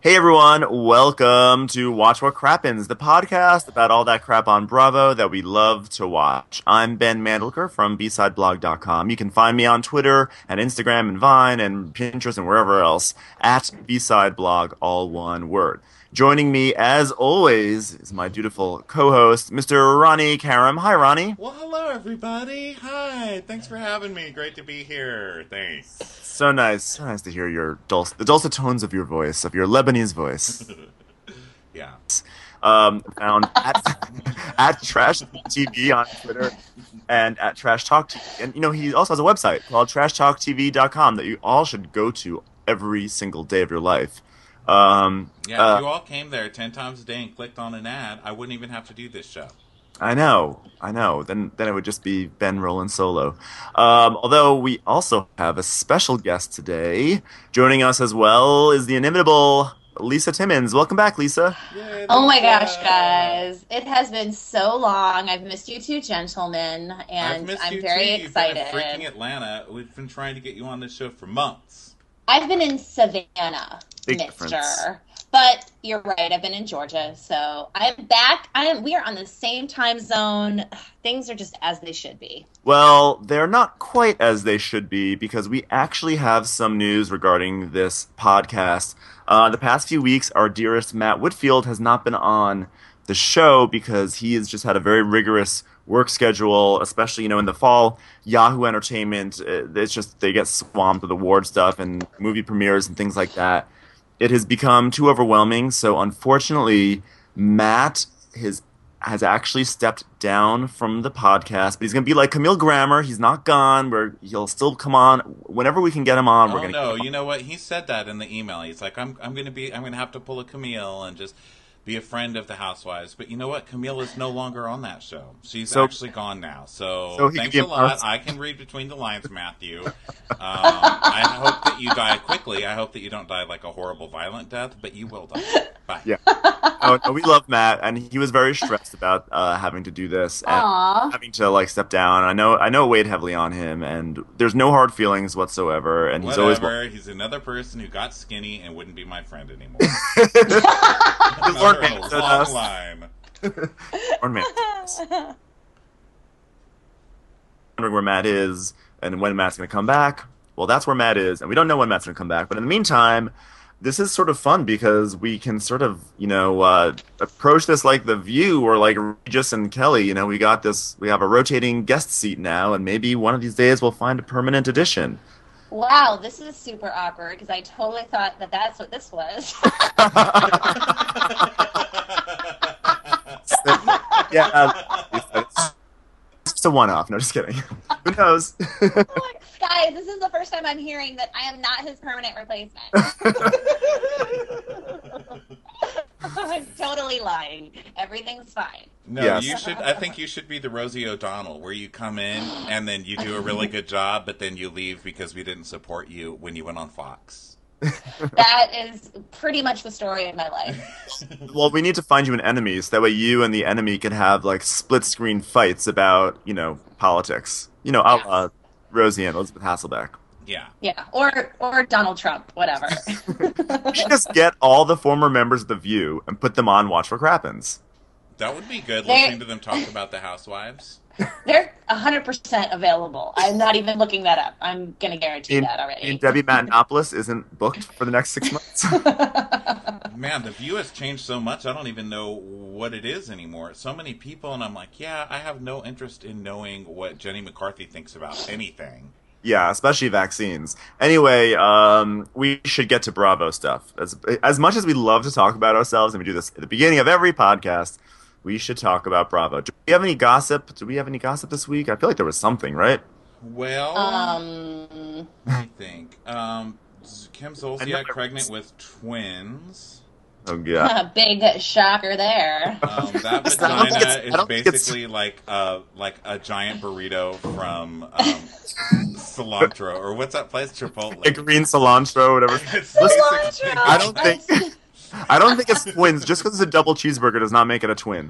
Hey everyone, welcome to Watch What Crappens, the podcast about all that crap on Bravo that we love to watch. I'm Ben Mandelker from BsideBlog.com. You can find me on Twitter and Instagram and Vine and Pinterest and wherever else at BsideBlog, all one word. Joining me, as always, is my dutiful co-host, Mr. Ronnie Karam. Hi, Ronnie. Well, hello, everybody. Hi. Thanks for having me. Great to be here. Thanks. So nice to hear the dulcet tones of your voice, of your Lebanese voice. Yeah. Found at Trash TV on Twitter and at Trash Talk TV. And, he also has a website called trashtalktv.com that you all should go to every single day of your life. If you all came there 10 times a day and clicked on an ad, I wouldn't even have to do this show. I know. Then it would just be Ben rolling solo. Although we also have a special guest today. Joining us as well is the inimitable Lisa Timmons. Welcome back, Lisa. Yay, Oh my gosh, guys. It has been so long. I've missed you two gentlemen, and I'm very excited. You've been in freaking Atlanta. We've been trying to get you on this show for months. I've been in Savannah, Big mister. difference. But you're right, I've been in Georgia, so I'm back. We are on the same time zone. Things are just as they should be. Well, they're not quite as they should be because we actually have some news regarding this podcast. The past few weeks, our dearest Matt Whitfield has not been on the show because he has just had a very rigorous work schedule, especially, in the fall. Yahoo Entertainment, it's just they get swamped with award stuff and movie premieres and things like that. It has become too overwhelming, so unfortunately, Matt has actually stepped down from the podcast, but he's going to be like Camille Grammer. He's not gone. He'll still come on whenever we can get him on. Oh no, you know what? He said that in the email. He's like, I'm going to have to pull a Camille and just be a friend of the Housewives. But you know what? Camille is no longer on that show. She's actually gone now. So thanks a lot. I can read between the lines, Matthew. I hope that you die quickly. I hope that you don't die like a horrible, violent death, but you will die. Bye. Yeah. No, we love Matt, and he was very stressed about having to do this and having to step down. I know it weighed heavily on him, and there's no hard feelings whatsoever. And he's another person who got skinny and wouldn't be my friend anymore. Lord Man a long line. Lord Man. Wondering where Matt is and when Matt's going to come back. Well, that's where Matt is, and we don't know when Matt's going to come back. But in the meantime, this is sort of fun because we can sort of, approach this like The View or like Regis and Kelly. We have a rotating guest seat now, and maybe one of these days we'll find a permanent addition. Wow, this is super awkward because I totally thought that that's what this was. It's just a one-off. No, just kidding. Who knows? Guys, this is the first time I'm hearing that I am not his permanent replacement. I'm totally lying. Everything's fine. No, yes. You should. I think you should be the Rosie O'Donnell, where you come in and then you do a really good job, but then you leave because we didn't support you when you went on Fox. That is pretty much the story of my life. Well, we need to find you an enemy, so that way you and the enemy can have split-screen fights about, politics. A la Rosie and Elizabeth Hasselbeck. Yeah. Yeah, or Donald Trump, whatever. We should just get all the former members of The View and put them on Watch What Crappens. That would be good, listening to them talk about the Housewives. They're 100% available. I'm not even looking that up. I'm going to guarantee that already. And Debbie Matenopoulos isn't booked for the next 6 months. Man, The View has changed so much, I don't even know what it is anymore. So many people, and I'm like, yeah, I have no interest in knowing what Jenny McCarthy thinks about anything. Yeah, especially vaccines. Anyway, we should get to Bravo stuff. As much as we love to talk about ourselves, and we do this at the beginning of every podcast, we should talk about Bravo. Do we have any gossip? This week? I feel like there was something, right? Well, I think Kim Zolciak pregnant with twins. Oh god! Big shocker there. That vagina is basically like a giant burrito from cilantro, or what's that place? Chipotle. Like green cilantro, whatever. Cilantro. I don't think it's twins. Just because it's a double cheeseburger does not make it a twin.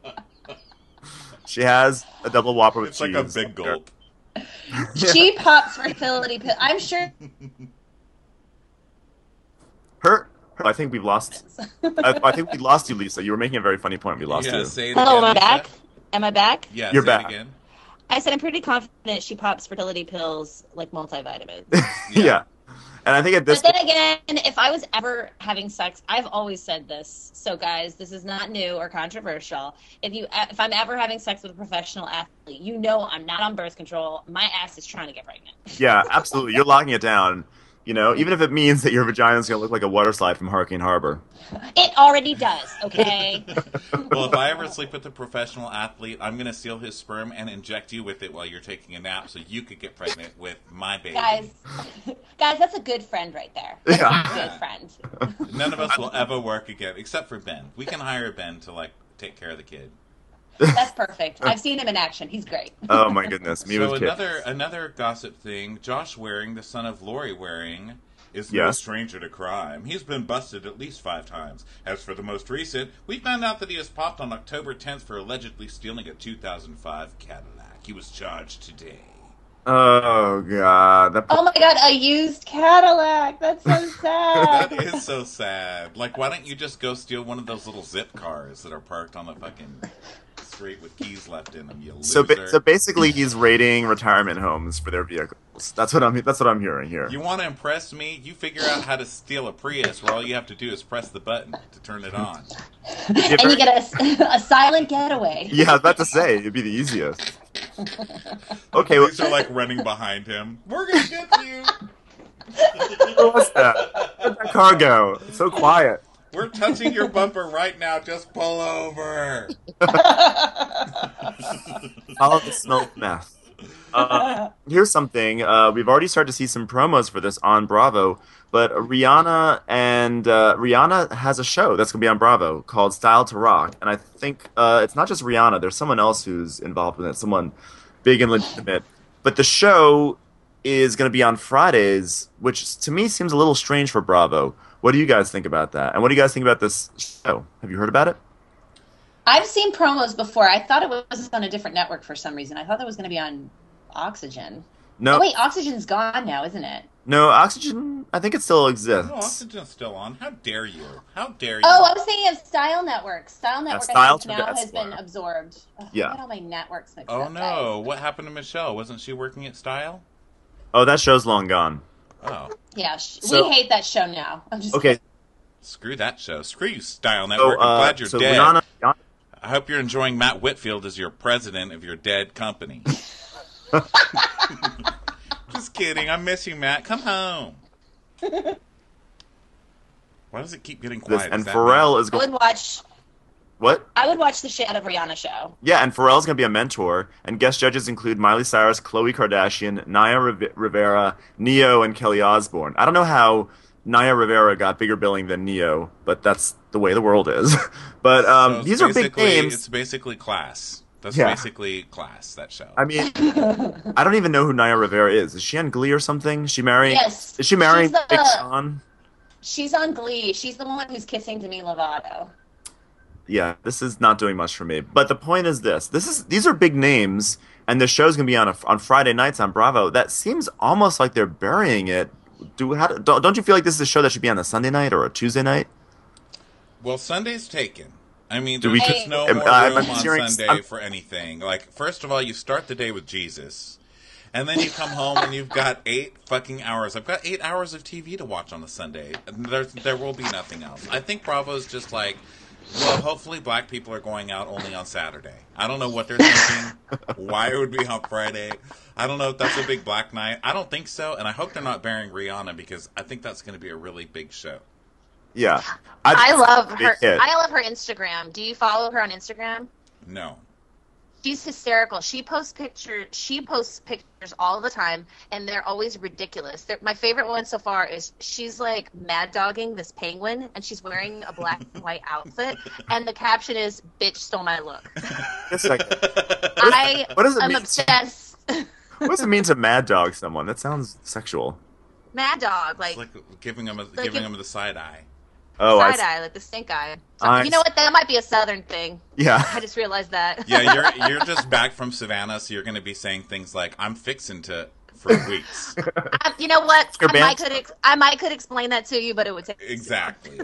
She has a double Whopper with it's cheese. It's like a big gulp. She pops fertility pills. I'm sure. Her I think we've lost. I think we lost you, Lisa. You were making a very funny point. We lost you. Say it Hello, again, am I Lisa. back? Am I back? Yeah, You're say back. It again. I said I'm pretty confident she pops fertility pills like multivitamins. Yeah. And I think at this But then again, if I was ever having sex, I've always said this. So guys, this is not new or controversial. If I'm ever having sex with a professional athlete, you know I'm not on birth control. My ass is trying to get pregnant. Yeah, absolutely. You're locking it down. You know, even if it means that your vagina is going to look like a water slide from Hurricane Harbor. It already does, okay? Well, if I ever sleep with a professional athlete, I'm going to steal his sperm and inject you with it while you're taking a nap so you could get pregnant with my baby. Guys, that's a good friend right there. Yeah. Good friend. None of us will ever work again, except for Ben. We can hire Ben to, like, take care of the kid. That's perfect. I've seen him in action. He's great. Oh my goodness. Me So with kids. another gossip thing, Josh Waring, the son of Lori Waring, is no Yes. stranger to crime. He's been busted at least 5 times. As for the most recent, we found out that he was popped on October 10th for allegedly stealing a 2005 Cadillac. He was charged today. Oh god. Oh my god, a used Cadillac. That's so sad. That is so sad. Like, why don't you just go steal one of those little zip cars that are parked on the fucking street with keys left in them, you So, loser. so basically, he's raiding retirement homes for their vehicles. That's what I'm hearing here. You want to impress me? You figure out how to steal a Prius where all you have to do is press the button to turn it on. And you get a silent getaway. Yeah, I was about to say it'd be the easiest. Okay, Police are like running behind him. We're gonna get you. what was that? Where'd that car go? It's so quiet. We're touching your bumper right now. Just pull over. Follow the smell of meth. Here's something. We've already started to see some promos for this on Bravo, but Rihanna has a show that's going to be on Bravo called Style to Rock, and I think it's not just Rihanna. There's someone else who's involved with it, someone big and legitimate. But the show is going to be on Fridays, which to me seems a little strange for Bravo. What do you guys think about that? And what do you guys think about this show? Have you heard about it? I've seen promos before. I thought it was on a different network for some reason. I thought that was going to be on Oxygen. No. Oh, wait, Oxygen's gone now, isn't it? No, Oxygen, I think it still exists. No, Oxygen's still on. How dare you? How dare you? Oh, I was thinking of Style Network. Style Network Style I think now that's has been why. absorbed. Ugh, Yeah. I got all my networks mixed Oh up, no! guys. What happened to Michelle? Wasn't she working at Style? Oh, that show's long gone. Oh, Yeah, So- we hate that show now. I'm just Okay, screw that show. Screw you, Style so, Network. I'm glad you're so dead. Rihanna, I hope you're enjoying Matt Whitfield as your president of your dead company. Just kidding. I miss you, Matt. Come home. Why does it keep getting this, quiet? and Is that Pharrell me? is I going. would watch. What? I would watch the shit out of Rihanna show. Yeah, and Pharrell's going to be a mentor, and guest judges include Miley Cyrus, Khloe Kardashian, Naya Rivera, Neo, and Kelly Osbourne. I don't know how Naya Rivera got bigger billing than Neo, but that's the way the world is. But So these are big names. It's basically Class. That's Yeah. basically Class, that show. I mean, I don't even know who Naya Rivera is. Is she on Glee or something? Is she marrying? Yes, Is she marrying she's the- Big Sean? She's on Glee. She's the one who's kissing Demi Lovato. Yeah, this is not doing much for me. But the point is this: these are big names, and the show's gonna be on Friday nights on Bravo. That seems almost like they're burying it. Don't you feel like this is a show that should be on a Sunday night or a Tuesday night? Well, Sunday's taken. I mean, Do there's we- just no I'm- more I'm room hearing- on Sunday I'm- for anything. Like, first of all, you start the day with Jesus, and then you come home and you've got 8 fucking hours. I've got 8 hours of TV to watch on a Sunday. There will be nothing else. I think Bravo's just like, well, hopefully black people are going out only on Saturday. I don't know what they're thinking, why it would be on Friday. I don't know if that's a big black night. I don't think so, and I hope they're not burying Rihanna because I think that's going to be a really big show. Yeah, I love big her. hit. I love her Instagram. Do you follow her on Instagram? No. She's hysterical. She posts pictures all the time, and they're always ridiculous. My favorite one so far is she's like mad dogging this penguin, and she's wearing a black and white outfit, and the caption is "Bitch stole my look." Just a second. I What does it am mean? obsessed. What does it mean to mad dog someone? That sounds sexual. Mad dog, like, It's like giving him the side eye. Oh, side eye, like the stink eye. I- You know what? That might be a Southern thing. Yeah. I just realized that. Yeah, you're just back from Savannah, so you're going to be saying things like, "I'm fixing to for weeks. You know what? I might could explain that to you, but it would take exactly.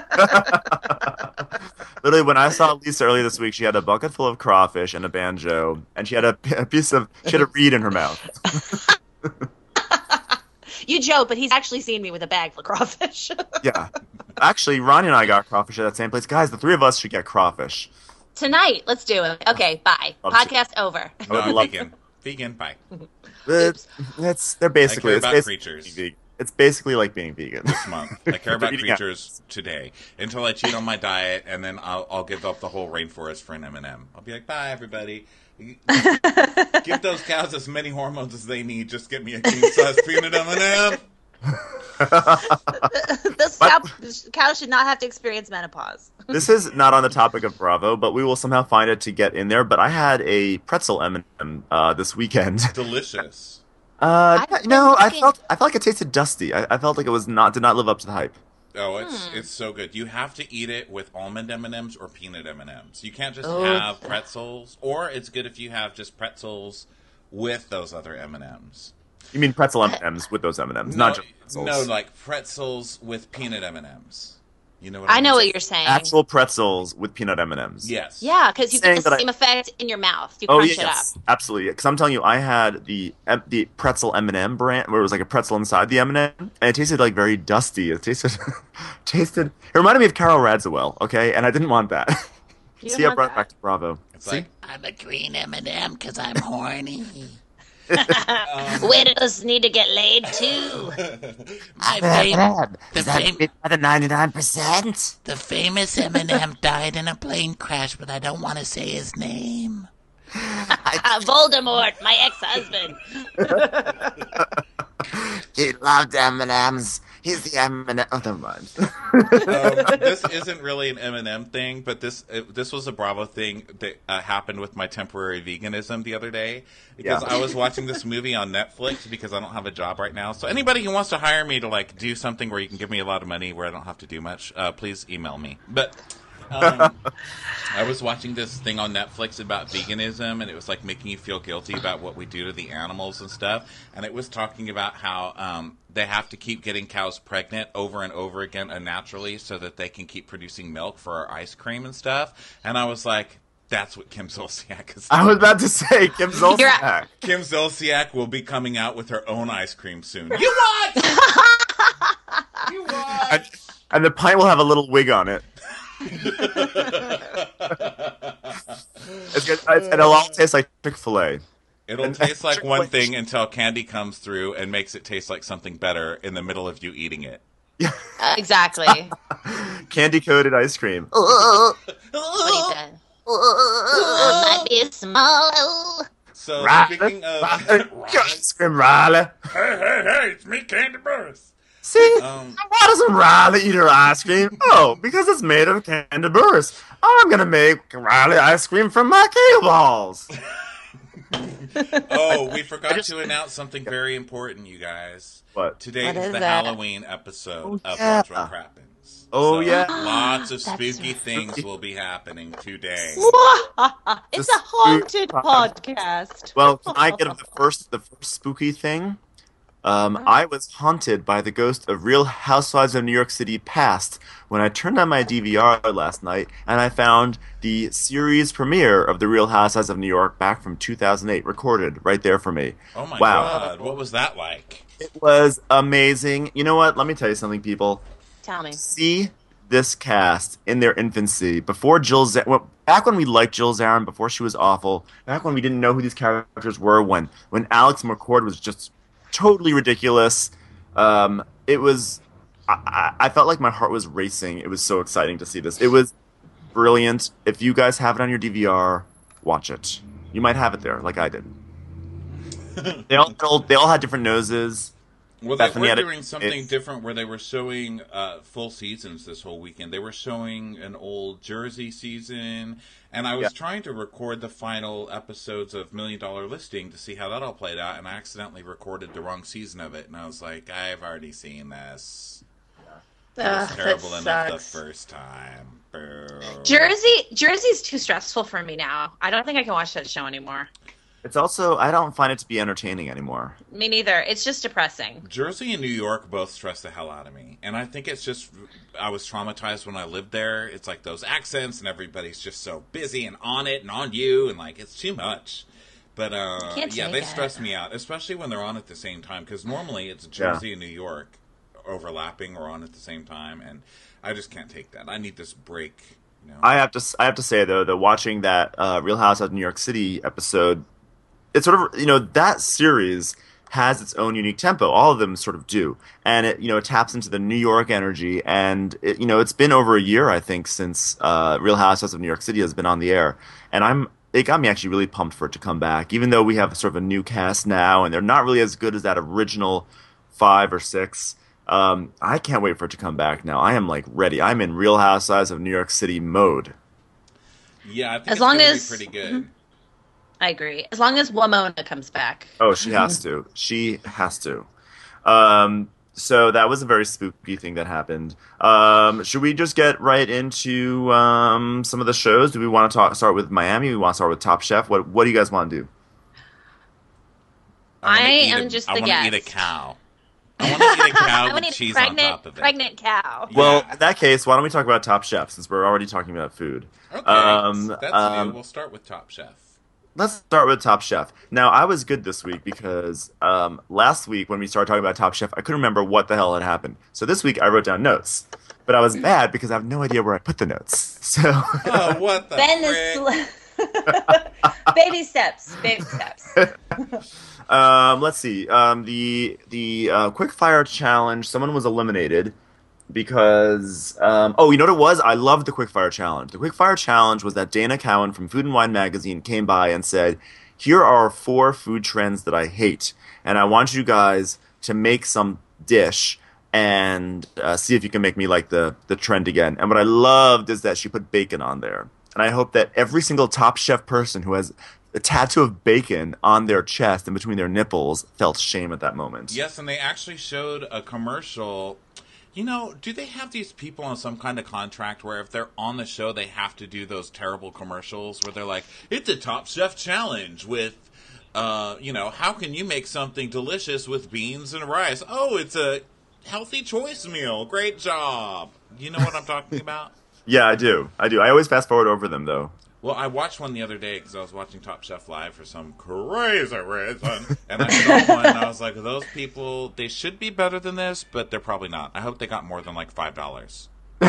Literally, when I saw Lisa earlier this week, she had a bucket full of crawfish and a banjo, and she had a reed in her mouth. You joke, but he's actually seen me with a bag full of crawfish. Yeah. Actually, Ronnie and I got crawfish at that same place. Guys, the three of us should get crawfish. Tonight, let's do it. Okay, bye. Podcast over. No, vegan. Vegan, bye. They're basically... I care about creatures. It's basically like being vegan. This month. I care about creatures today. Until I cheat on my diet, and then I'll give up the whole rainforest for an M&M. I'll be like, bye, everybody. Give those cows as many hormones as they need. Just get me a king-size peanut M&M. This cow should not have to experience menopause. This is not on the topic of Bravo, but we will somehow find it to get in there. But I had a pretzel M&M this weekend. Delicious. I felt like it tasted dusty. I felt like it did not live up to the hype. Oh, it's so good. You have to eat it with almond M&Ms or peanut M&Ms. You can't just have pretzels, or it's good if you have just pretzels with those other M&Ms. You mean pretzel M&Ms with those M&Ms, not just pretzels? No, like pretzels with peanut M&Ms. You know what I mean? I know what you're saying. Actual pretzels with peanut M&Ms. Yes. Yeah, because you get the same effect in your mouth. You crunch it up. Absolutely. Because I'm telling you, I had the pretzel M&M brand, where it was like a pretzel inside the M&M, and it tasted like very dusty. It tasted. It reminded me of Carol Radziwill. Okay, and I didn't want that. See, I brought it back to Bravo. It's like, I'm a green M&M because I'm horny. Widows need to get laid too. The 99%. The famous M&M died in a plane crash, but I don't want to say his name. Voldemort, my ex-husband. He loved M&Ms. He's the M&M. Oh, never mind. This isn't really an M&M thing, but this was a Bravo thing that happened with my temporary veganism the other day. Because I was watching this movie on Netflix because I don't have a job right now. So anybody who wants to hire me to like do something where you can give me a lot of money where I don't have to do much, please email me. But I was watching this thing on Netflix about veganism, and it was like making you feel guilty about what we do to the animals and stuff. And it was talking about how they have to keep getting cows pregnant over and over again unnaturally so that they can keep producing milk for our ice cream and stuff. And I was like, that's what Kim Zolciak is doing. I was about to say, Kim Zolciak. Kim Zolciak will be coming out with her own ice cream soon. You watch! You watch! And the pint will have a little wig on it. It's good. And it'll all taste like Chick-fil-A. It'll taste like one thing until Candy comes through and makes it taste like something better in the middle of you eating it. Yeah. Exactly. Candy-coated ice cream. What he said. Might be small. So, Riley. speaking of... Ice cream, Riley. Hey, it's me, Candy Burris. See, why doesn't Riley eat her ice cream? Oh, because it's made of candy burst. I'm going to make Riley ice cream from my kale balls. Oh, we forgot to announce something very important, you guys. What? Today What is is the that? Halloween episode of yeah. Watch What Crappens. Oh, yeah. Lots of spooky things will be happening today. It's a haunted podcast. Well, can I get the first spooky thing? I was haunted by the ghost of Real Housewives of New York City Past when I turned on my DVR last night and I found the series premiere of The Real Housewives of New York back from 2008 recorded right there for me. Oh my Wow. God, what was that like? It was amazing. You know what? Let me tell you something, people. Tell me. See this cast in their infancy, before back when we liked Jill Zarin, before she was awful, back when we didn't know who these characters were, when Alex McCord was just totally ridiculous. It was... I felt like my heart was racing. It was so exciting to see this. It was brilliant. If you guys have it on your DVR, watch it. You might have it there, like I did. They all had different noses. Well, they Bethany were had doing something different where they were showing full seasons this whole weekend. They were showing an old Jersey season, and I was trying to record the final episodes of $1 Million Listing to see how that all played out, and I accidentally recorded the wrong season of it, and I was like, I've already seen this. It was terrible enough the first time. Boo. Jersey's too stressful for me now. I don't think I can watch that show anymore. It's also, I don't find it to be entertaining anymore. Me neither. It's just depressing. Jersey and New York both stress the hell out of me. And I think it's just, I was traumatized when I lived there. It's like those accents and everybody's just so busy and on it and on you. And like, it's too much. But yeah, they stress me out, especially when they're on at the same time. Because normally it's Jersey and New York overlapping or on at the same time. And I just can't take that. I need this break. You know? I have to say, though, that watching that Real Housewives of New York City episode, it's sort of, that series has its own unique tempo. All of them sort of do. And it taps into the New York energy. And, it's been over a year, I think, since Real Housewives of New York City has been on the air. And it got me actually really pumped for it to come back, even though we have sort of a new cast now, and they're not really as good as that original 5 or 6. I can't wait for it to come back now. I am like ready. I'm in Real Housewives of New York City mode. Yeah, I think it's going to be pretty good. Mm-hmm. I agree. As long as Wamona comes back. Oh, she has to. She has to. So that was a very spooky thing that happened. Should we just get right into some of the shows? Do we want to start with Miami? We want to start with Top Chef? What do you guys want to do? I am just the guest. I want to eat a cow. I want to eat a cow with cheese on top of it. Pregnant cow. Well, in that case, why don't we talk about Top Chef, since we're already talking about food? Okay, that's new. We'll start with Top Chef. Let's start with Top Chef. Now, I was good this week because last week when we started talking about Top Chef, I couldn't remember what the hell had happened. So this week I wrote down notes. But I was bad because I have no idea where I put the notes. So oh, what the Baby steps. Baby steps. Let's see. The quick fire challenge, someone was eliminated because you know what it was? I loved the quickfire challenge. The quickfire challenge was that Dana Cowan from Food and Wine magazine came by and said, here are 4 food trends that I hate, and I want you guys to make some dish and see if you can make me like the trend again. And what I loved is that she put bacon on there. And I hope that every single Top Chef person who has a tattoo of bacon on their chest and between their nipples felt shame at that moment. Yes, and they actually showed a commercial. Do they have these people on some kind of contract where if they're on the show, they have to do those terrible commercials where they're like, it's a Top Chef challenge with, how can you make something delicious with beans and rice? Oh, it's a healthy choice meal. Great job. You know what I'm talking about? Yeah, I do. I always fast forward over them, though. Well, I watched one the other day because I was watching Top Chef Live for some crazy reason. And I saw one and I was like, those people, they should be better than this, but they're probably not. I hope they got more than like $5.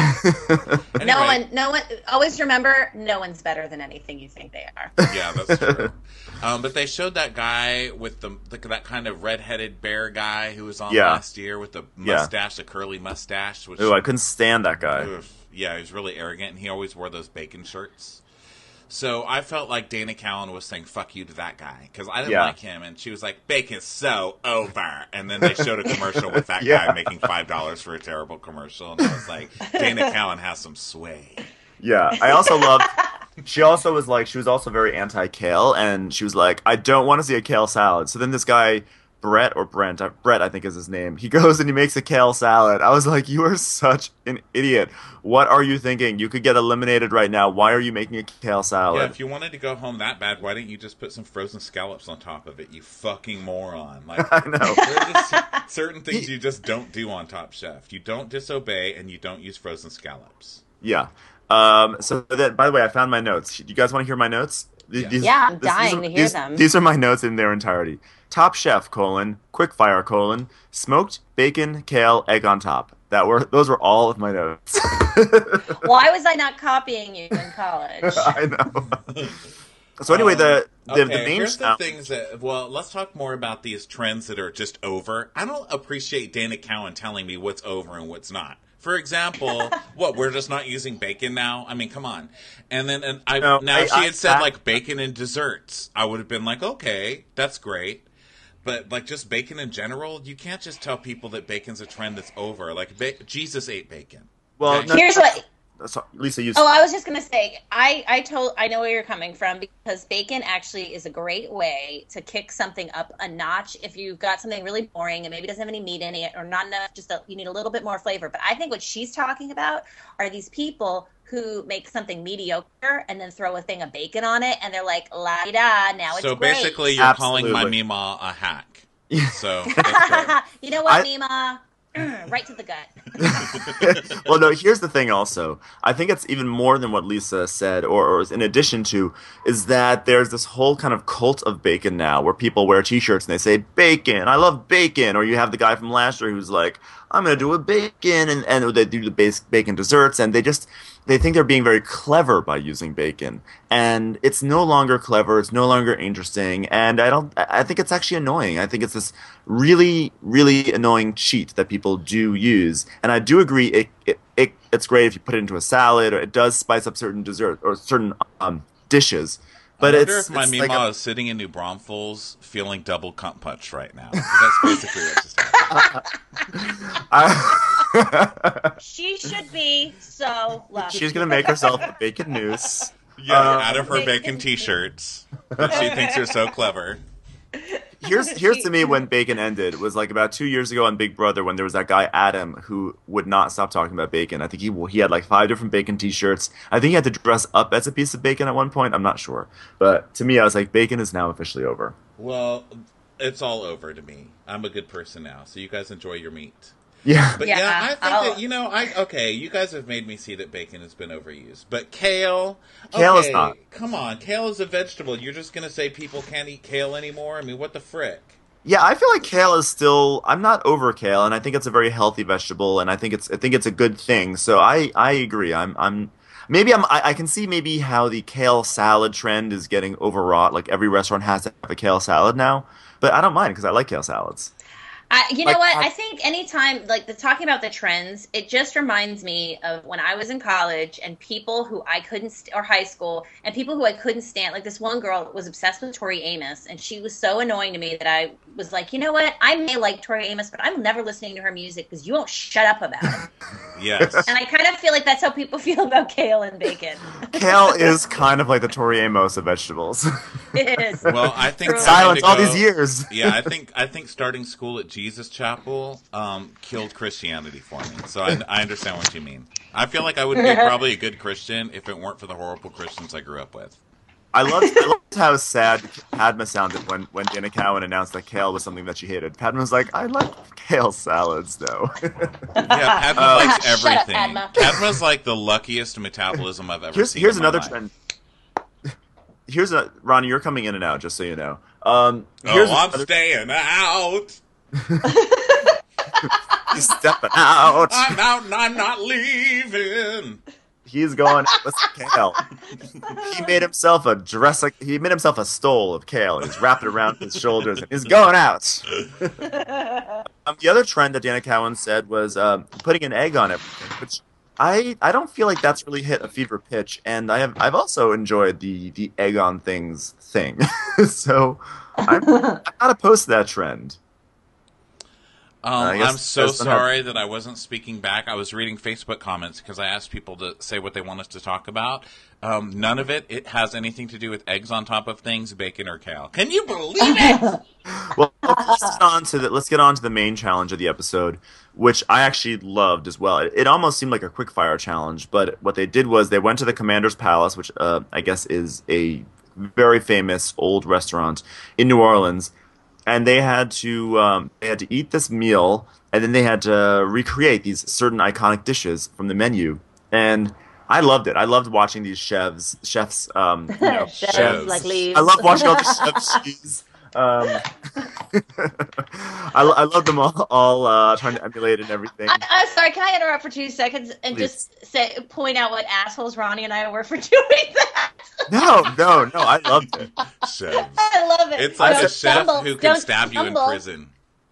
Anyway. No one, always remember, no one's better than anything you think they are. Yeah, that's true. But they showed that guy with that kind of redheaded bear guy who was on last year with the mustache, the curly mustache. Which, I couldn't stand that guy. Yeah, he was really arrogant, and he always wore those bacon shirts. So I felt like Dana Cowan was saying "fuck you" to that guy because I didn't like him, and she was like, "Bacon's so over." And then they showed a commercial with that guy making $5 for a terrible commercial, and I was like, Dana Cowan has some sway. Yeah, I also loved. She also was like, she was also very anti-kale, and she was like, I don't want to see a kale salad. So then this guy, Brett, I think is his name, he goes and he makes a kale salad. I was like, you are such an idiot. What are you thinking? You could get eliminated right now. Why are you making a kale salad? Yeah, if you wanted to go home that bad, why didn't you just put some frozen scallops on top of it, you fucking moron? Like, I know. There are just certain things you just don't do on Top Chef. You don't disobey, and you don't use frozen scallops. Yeah. So that, by the way, I found my notes. Do you guys want to hear my notes? I'm dying to hear them. These are my notes in their entirety. Top Chef, quickfire, smoked bacon, kale, egg on top. Those were all of my notes. Why was I not copying you in college? I know. So anyway, the main here's the things that. Well, let's talk more about these trends that are just over. I don't appreciate Dana Cowan telling me what's over and what's not. For example, we're just not using bacon now? I mean, come on. And then if she had said like bacon and desserts, I would have been like, okay, that's great. But like just bacon in general, you can't just tell people that bacon's a trend that's over. Like Jesus ate bacon. Well, okay? So, Lisa, you. Oh, I was just gonna say, I know where you're coming from because bacon actually is a great way to kick something up a notch if you've got something really boring and maybe doesn't have any meat in it or not enough, you need a little bit more flavor. But I think what she's talking about are these people who make something mediocre and then throw a thing of bacon on it and they're like, la da, now it's so great. Basically, you're calling my Mima a hack. So you know what, Mima? Right to the gut. Well, no, here's the thing also. I think it's even more than what Lisa said, or in addition to, is that there's this whole kind of cult of bacon now where people wear t-shirts and they say, bacon, I love bacon. Or you have the guy from last year who's like, I'm going to do a bacon, and they do the bacon desserts, and they think they're being very clever by using bacon. And it's no longer clever, it's no longer interesting, and I think it's actually annoying. I think it's this really, really annoying cheat that people do use. And I do agree it's great if you put it into a salad, or it does spice up certain dessert or certain dishes. But I wonder if my Mima is sitting in New Braunfels feeling double cunt punch right now. That's basically what just happened. She should be so lucky. She's going to make herself a bacon noose. Yeah, out of her bacon t-shirts. She thinks you're so clever. Here's to me when bacon ended was like about 2 years ago on Big Brother when there was that guy Adam who would not stop talking about bacon. I think he had like 5 different bacon t-shirts. I think he had to dress up as a piece of bacon at one point. I'm not sure. But to me, I was like, bacon is now officially over. Well, it's all over to me. I'm a good person now, so you guys enjoy your meat. Yeah. But yeah, I think that, you guys have made me see that bacon has been overused. But kale is not. Come on, kale is a vegetable. You're just going to say people can't eat kale anymore? I mean, what the frick? Yeah, I feel like kale is still, I'm not over kale, and I think it's a very healthy vegetable, and I think it's a good thing. So I agree. I can see maybe how the kale salad trend is getting overwrought. Like every restaurant has to have a kale salad now, but I don't mind because I like kale salads. You know what? I think anytime, talking about the trends, it just reminds me of when I was in college and people who I couldn't, or high school, and people who I couldn't stand. Like this one girl was obsessed with Tori Amos, and she was so annoying to me that I was like, you know what? I may like Tori Amos, but I'm never listening to her music because you won't shut up about it. Yes. And I kind of feel like that's how people feel about kale and bacon. Kale is kind of like the Tori Amos of vegetables. It is. Well, I think silence all these years. Yeah, I think starting school at Jesus Chapel killed Christianity for me. So I understand what you mean. I feel like I would be probably a good Christian if it weren't for the horrible Christians I grew up with. I loved how sad Padma sounded when Dana Cowan announced that kale was something that she hated. Padma was like, I like kale salads, though. Yeah, Padma likes everything. Shut up, Padma. Padma's like the luckiest metabolism I've ever seen. Here's another trend. Ronnie, you're coming in and out, just so you know. I'm staying out. He's stepping out. I'm out and I'm not leaving. He's going with kale. He made himself a stole of kale. He's wrapped it around his shoulders and he's going out. The other trend that Dana Cowan said was putting an egg on everything, which I don't feel like that's really hit a fever pitch, and I've also enjoyed the egg on things thing. So I'm not opposed to that trend. I'm so sorry that I wasn't speaking back. I was reading Facebook comments because I asked people to say what they want us to talk about. None of it has anything to do with eggs on top of things, bacon or kale. Can you believe it? Well, let's get on to the main challenge of the episode, which I actually loved as well. It almost seemed like a quickfire challenge, but what they did was they went to the Commander's Palace, which I guess is a very famous old restaurant in New Orleans. And they had to eat this meal, and then they had to recreate these certain iconic dishes from the menu. And I loved it. I loved watching these chefs. Chefs like leaves. I love watching all these chefs. I love them all trying to emulate and everything. I'm sorry, can I interrupt for 2 seconds and Please. just point out what assholes Ronnie and I were for doing that? No, I loved it. Chefs. I love it. It's like a chef who can stab you in prison.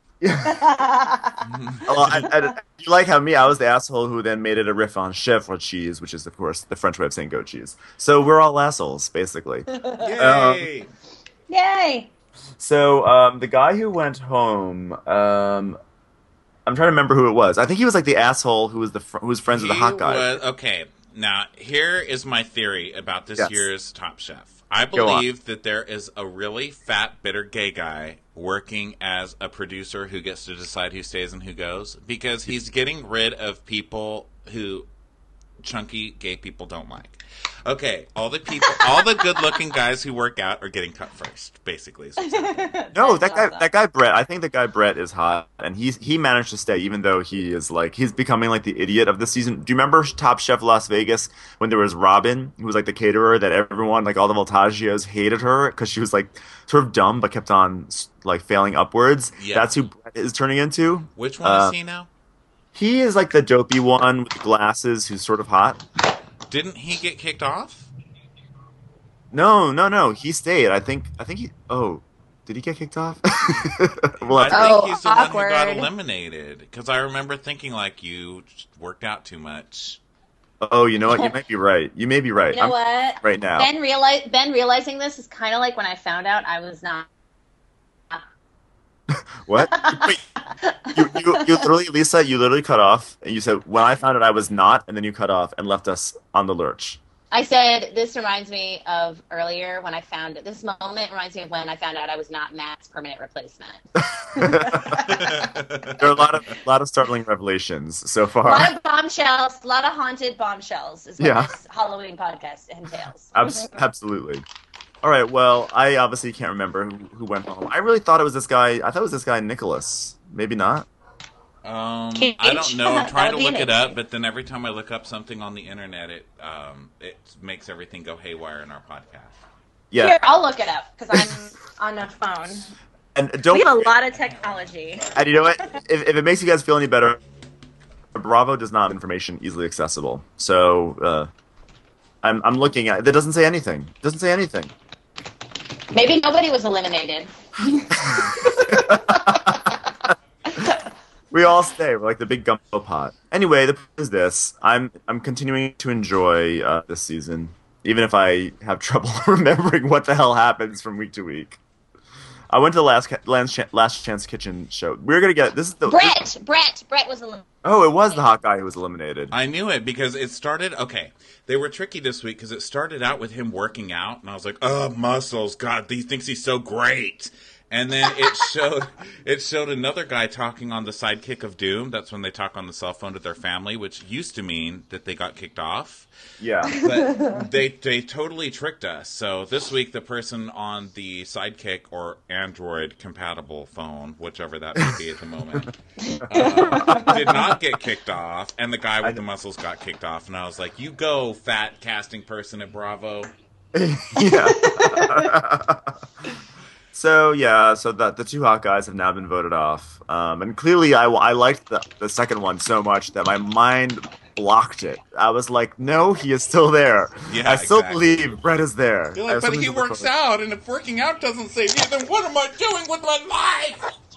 Well, you like how I was the asshole who then made it a riff on chèvre cheese, which is, of course, the French way of saying goat cheese. So we're all assholes, basically. Yay! Yay! So the guy who went home, I'm trying to remember who it was. I think he was like the asshole who was who was friends with the hot guy. Okay, Now, here is my theory about this year's Top Chef. I believe that there is a really fat, bitter gay guy working as a producer who gets to decide who stays and who goes, because he's getting rid of people who chunky gay people don't like. Okay, all the good-looking guys who work out are getting cut first, basically. No, that guy Brett. I think the guy Brett is hot, and he managed to stay, even though he's becoming like the idiot of the season. Do you remember Top Chef Las Vegas when there was Robin, who was like the caterer that everyone, like all the Voltaggios, hated her because she was like sort of dumb but kept on like failing upwards. Yeah. That's who Brett is turning into. Which one is he now? He is like the dopey one with the glasses who's sort of hot. Didn't he get kicked off? No. He stayed. I think he. Oh, did he get kicked off? Well, I think he's the one who got eliminated. Because I remember thinking like you worked out too much. Oh, you know what? You might be right. You may be right. You know what? Right now. Ben realizing this is kind of like when I found out I was not. What? Wait, you literally, Lisa, you literally cut off, and you said, when I found out I was not, and then you cut off and left us on the lurch. I said, this reminds me of earlier when I found it. This moment reminds me of when I found out I was not Matt's permanent replacement. There are a lot of startling revelations so far. A lot of bombshells, a lot of haunted bombshells is what this Halloween podcast entails. Absolutely. All right, well, I obviously can't remember who went home. I really thought it was this guy. I thought it was this guy, Nicholas. Maybe not. I don't know. I'm trying to look it up, but then every time I look up something on the internet, it makes everything go haywire in our podcast. Yeah. Here, I'll look it up, because I'm on a phone. And we have a lot of technology. And you know what? If it makes you guys feel any better, Bravo does not have information easily accessible. So I'm looking at it. It doesn't say anything. It doesn't say anything. Maybe nobody was eliminated. We all stay. We're like the big gumbo pot. Anyway, the point is this. I'm continuing to enjoy this season, even if I have trouble remembering what the hell happens from week to week. I went to the Last Chance Kitchen show. We're gonna get this is the Brett was eliminated. Oh, it was the hot guy who was eliminated. I knew it because it started. Okay, they were tricky this week because it started out with him working out, and I was like, "Oh, muscles! God, he thinks he's so great." And then it showed another guy talking on the Sidekick of Doom. That's when they talk on the cell phone to their family, which used to mean that they got kicked off. Yeah. But they totally tricked us. So this week, the person on the Sidekick or Android compatible phone, whichever that may be at the moment, did not get kicked off, and the guy with the muscles got kicked off. And I was like, "You go, fat casting person at Bravo." Yeah. So the two hot guys have now been voted off, and clearly I liked the second one so much that my mind blocked it. I was like, no, he is still there. Yeah, I still believe Brett is there. You're like, but he works out, and if working out doesn't save you, then what am I doing with my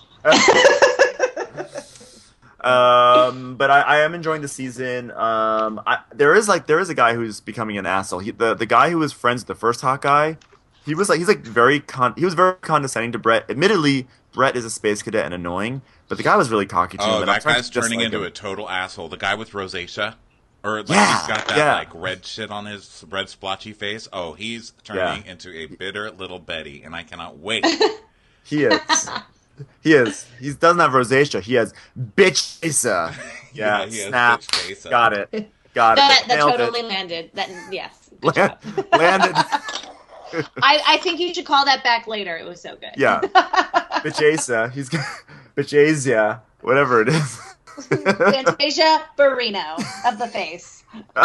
life? But I am enjoying the season. There is a guy who's becoming an asshole. The guy who was friends with the first hot guy. He was very condescending to Brett. Admittedly, Brett is a space cadet and annoying, but the guy was really cocky to him. Oh, that guy's turning into a total asshole. The guy with rosacea, or he's got that red shit on his red splotchy face. Oh, he's turning into a bitter little Betty, and I cannot wait. He is. He doesn't have rosacea. He has bitch-asa. Yeah, he snap. Has bitch-asa. Got it. That totally landed. Yes. Landed. I think you should call that back later. It was so good. Yeah. Bitch-asa. Bitch-asia. Whatever it is. Fantasia Barrino of the face.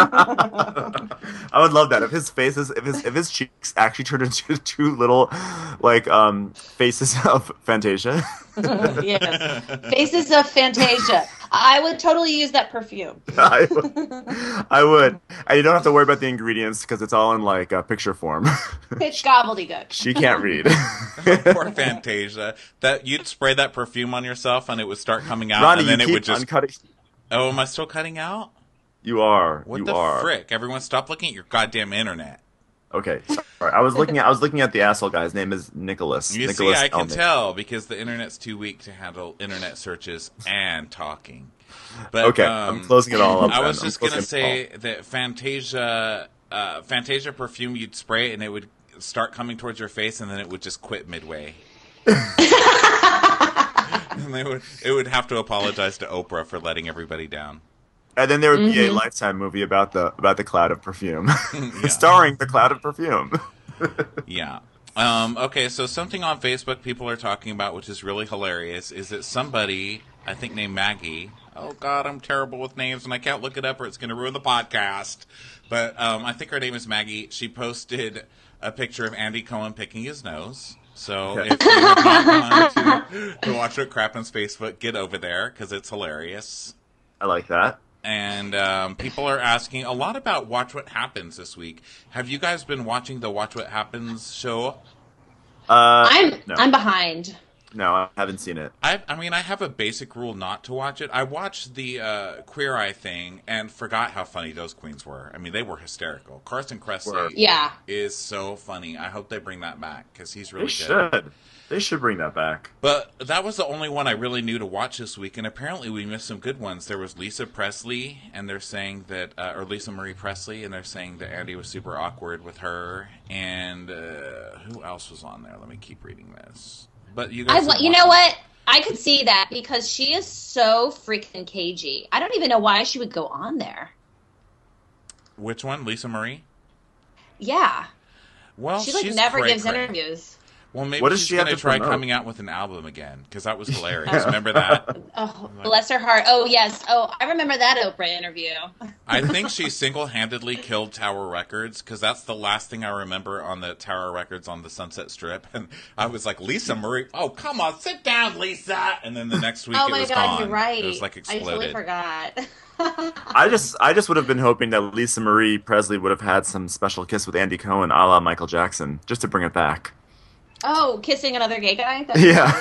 I would love that if his cheeks actually turned into two little faces of Fantasia. Yes, faces of Fantasia. I would totally use that perfume. I would, and you don't have to worry about the ingredients because it's all in picture form. Pitch gobbledygook. She can't read. Poor Fantasia. That you'd spray that perfume on yourself and it would start coming out, Ronnie, and then it would just. Uncutting. Oh, am I still cutting out? You are. What the frick? Everyone, stop looking at your goddamn internet. Okay, sorry. I was looking at the asshole guy. His name is Nicholas. I can tell because the internet's too weak to handle internet searches and talking. But, okay, I'm closing it all up. I was just going to say that Fantasia perfume, you'd spray it and it would start coming towards your face and then it would just quit midway. And it would have to apologize to Oprah for letting everybody down. And then there would be a Lifetime movie about the cloud of perfume, starring the cloud of perfume. Yeah. Okay, so something on Facebook people are talking about, which is really hilarious, is that somebody, I think named Maggie, oh God, I'm terrible with names and I can't look it up or it's going to ruin the podcast. But I think her name is Maggie. She posted a picture of Andy Cohen picking his nose. So if you have not gone to Watch What Crappens Facebook, get over there because it's hilarious. I like that. And people are asking a lot about Watch What Happens this week. Have you guys been watching the Watch What Happens show? I'm behind. No, I haven't seen it. I mean, I have a basic rule not to watch it. I watched the Queer Eye thing and forgot how funny those queens were. I mean, they were hysterical. Carson Kressley is so funny. I hope they bring that back because he's really good. They should bring that back. But that was the only one I really knew to watch this week, and apparently we missed some good ones. There was Lisa Presley, and they're saying that, or Lisa Marie Presley, and they're saying that Andy was super awkward with her. And who else was on there? Let me keep reading this. But you guys, you know what? I could see that because she is so freaking cagey. I don't even know why she would go on there. Which one, Lisa Marie? Yeah. Well, she never gives interviews. Well, maybe she's going to try coming out with an album again, because that was hilarious. Remember that? Oh, bless her heart. Oh, yes. Oh, I remember that Oprah interview. I think she single-handedly killed Tower Records, because that's the last thing I remember on the Tower Records on the Sunset Strip. And I was like, Lisa Marie, oh, come on, sit down, Lisa! And then the next week it was gone. Oh, my God, you're right. It was like exploded. I totally forgot. I just would have been hoping that Lisa Marie Presley would have had some special kiss with Andy Cohen, a la Michael Jackson, just to bring it back. Oh, kissing another gay guy? Yeah.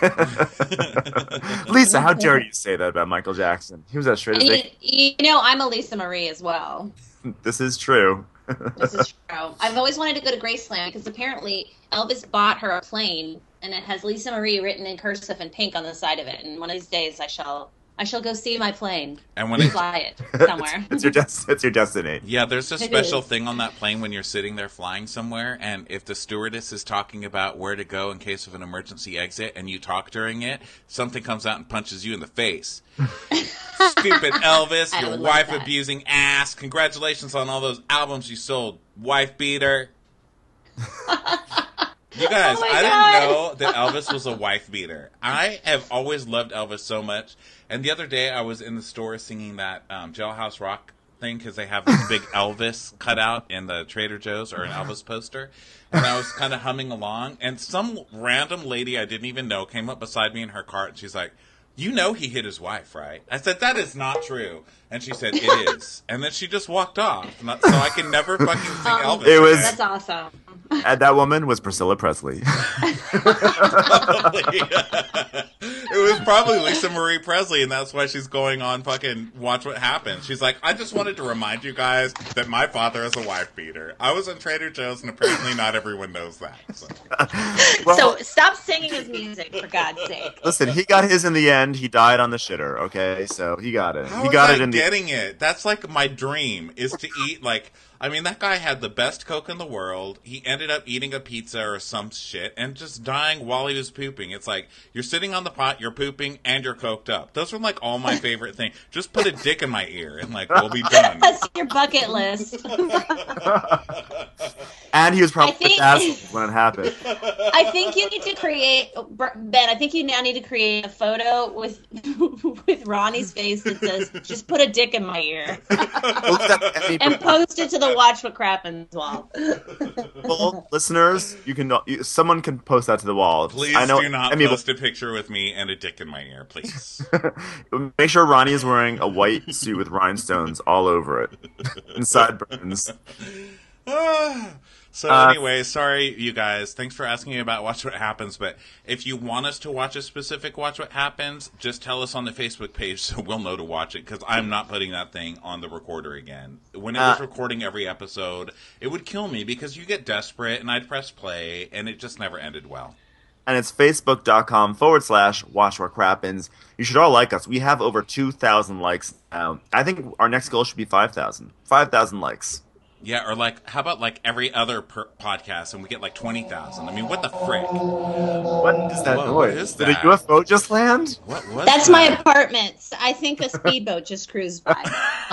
Lisa, how dare you say that about Michael Jackson? He was as straight as they... You know, I'm a Lisa Marie as well. This is true. This is true. I've always wanted to go to Graceland because apparently Elvis bought her a plane and it has Lisa Marie written in cursive and pink on the side of it. And one of these days I shall go see my plane and fly it somewhere. It's your destiny. Yeah, there's a special thing on that plane when you're sitting there flying somewhere, and if the stewardess is talking about where to go in case of an emergency exit, and you talk during it, something comes out and punches you in the face. Stupid Elvis, your wife-abusing ass. Congratulations on all those albums you sold, wife beater. You guys, I didn't know that Elvis was a wife beater. I have always loved Elvis so much. And the other day I was in the store singing that Jailhouse Rock thing because they have this big Elvis cutout in the Trader Joe's or an Elvis poster. And I was kind of humming along. And some random lady I didn't even know came up beside me in her cart and she's like, you know he hit his wife, right? I said, that is not true. And she said, it is. And then she just walked off. So I can never fucking sing Elvis. That's awesome. And that woman was Priscilla Presley. It was probably Lisa Marie Presley, and that's why she's going on fucking Watch What Happens. She's like, I just wanted to remind you guys that my father is a wife beater. I was in Trader Joe's, and apparently not everyone knows that. So stop singing his music, for God's sake. Listen, he got his in the end. He died on the shitter, okay? So he got it. How he got it in getting it. That's like my dream, is to eat like... I mean, that guy had the best Coke in the world. He ended up eating a pizza or some shit and just dying while he was pooping. It's like, you're sitting on the pot, you're pooping, and you're coked up. Those are like all my favorite things. Just put a dick in my ear and like, we'll be done. That's your bucket list. And he was probably dazzled when it happened. I think you need to create, Ben, I think you now need to create a photo with Ronnie's face that says, just put a dick in my ear. And post it to the Watch What Crappens wall. Well, listeners, someone can post that to the wall. Please do not post a picture with me and a dick in my ear, please. Make sure Ronnie is wearing a white suit with rhinestones all over it. And sideburns. So anyway, sorry, you guys. Thanks for asking me about Watch What Happens. But if you want us to watch a specific Watch What Happens, just tell us on the Facebook page so we'll know to watch it. Because I'm not putting that thing on the recorder again. When it was recording every episode, it would kill me because you get desperate and I'd press play and it just never ended well. and it's facebook.com/Watch What Crappens. You should all like us. We have over 2,000 likes now. I think our next goal should be 5,000. 5,000 likes. Yeah, or like, how about like every other podcast and we get like 20,000? I mean, what the frick? What is that noise? What is Did that? a UFO just land? What was That's that? my apartment. I think a speedboat just cruised by.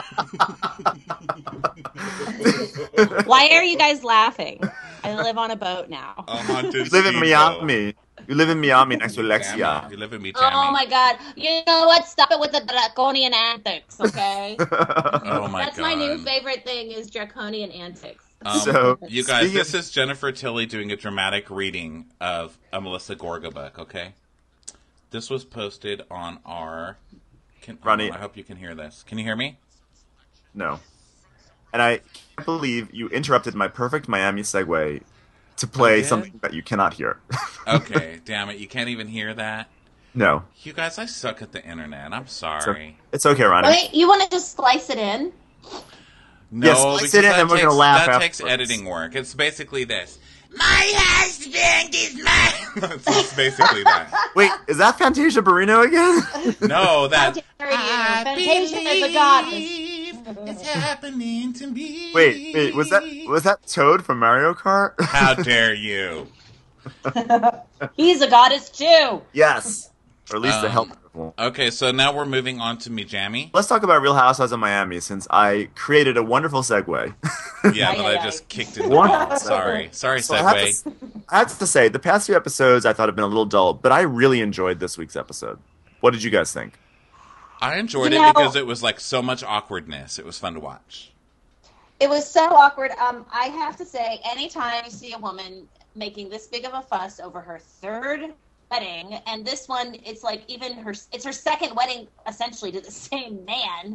Why are you guys laughing? I live on a boat now. A haunted You live in speedboat. Miami. You live in Miami next to Jammy. Alexia. You live in me, Oh my god. You know what? Stop it with the draconian antics, okay? Oh my That's god. my new favorite thing is draconian antics. So, you guys, speaking this is Jennifer Tilly doing a dramatic reading of a Melissa Gorga book, okay? This was posted on our... Ronnie. I hope you can hear this. Can you hear me? No. And I can't believe you interrupted my perfect Miami segue to play did? something that you cannot hear. Okay, damn it. You can't even hear that? No. You guys, I suck at the internet. I'm sorry. It's okay, Ronnie. Wait, you want to just slice it in? No, Yes, let's because sit in that and we're takes, gonna laugh that takes afterwards. editing work. It's basically this. My husband is my... It's basically that. Wait, is that Fantasia Barrino again? No, How that... dare you? I Fantasia is a goddess. believe it's happening to me. wait, was that Toad from Mario Kart? How dare you? He's a goddess too. Yes. Or at least the help. Okay, so now we're moving on to me, Jammy. Let's talk about Real Housewives of Miami since I created a wonderful segue. Yeah, Aye, but aye, I aye. just kicked in the Wonderful ball. Sorry, So I have to say, the past few episodes I thought have been a little dull, but I really enjoyed this week's episode. What did you guys think? I enjoyed You it know- because it was like so much awkwardness. It was fun to watch. It was so awkward. I have to say, anytime you see a woman making this big of a fuss over her third wedding, and this one, it's like it's her second wedding essentially to the same man.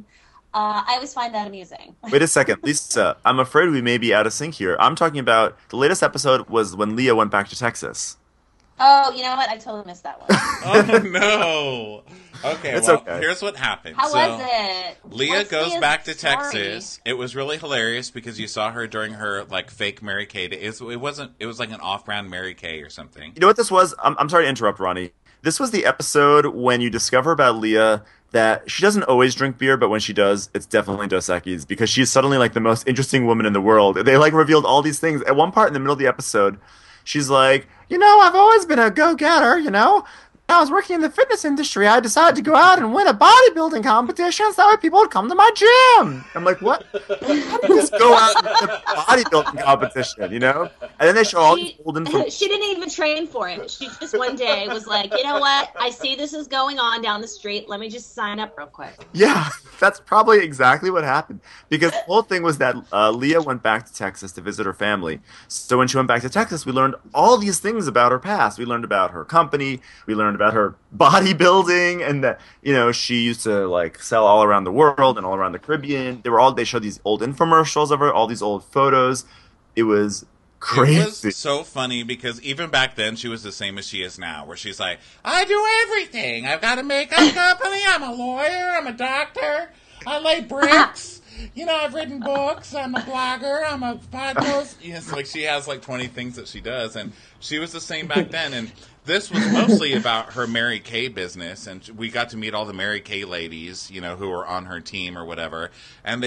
I always find that amusing. Wait a second, Lisa. I'm afraid we may be out of sync here. I'm talking about the latest episode was when Leah went back to Texas. Oh, you know what? I totally missed that one. Oh no! Okay, It's well, okay. here's what happened. How so, was it? Leah What's goes Leah's back to story? Texas. It was really hilarious because you saw her during her like fake Mary Kay. It was like an off-brand Mary Kay or something. You know what this was? I'm sorry to interrupt, Ronnie. This was the episode when you discover about Leah that she doesn't always drink beer, but when she does, it's definitely Dos Equis because she's suddenly like the most interesting woman in the world. They like revealed all these things. At one part in the middle of the episode, she's like, I've always been a go-getter, When I was working in the fitness industry, I decided to go out and win a bodybuilding competition so that way people would come to my gym. I'm like, what? How do you just go out and win a bodybuilding competition, And then they show all these old information. She didn't even train for it. She just one day was like, you know what? I see this is going on down the street. Let me just sign up real quick. Yeah, that's probably exactly what happened. Because the whole thing was that Leah went back to Texas to visit her family. So when she went back to Texas, we learned all these things about her past. We learned about her company. We learned about her bodybuilding and that, she used to like sell all around the world and all around the Caribbean. They showed these old infomercials of her, all these old photos. It was crazy. It was so funny because even back then she was the same as she is now, where she's like, I do everything. I've got a makeup company. I'm a lawyer. I'm a doctor. I lay bricks. I've written books. I'm a blogger. I'm a podcast. Yes, like she has like 20 things that she does, and she was the same back then. And this was mostly about her Mary Kay business, and we got to meet all the Mary Kay ladies, who were on her team or whatever, and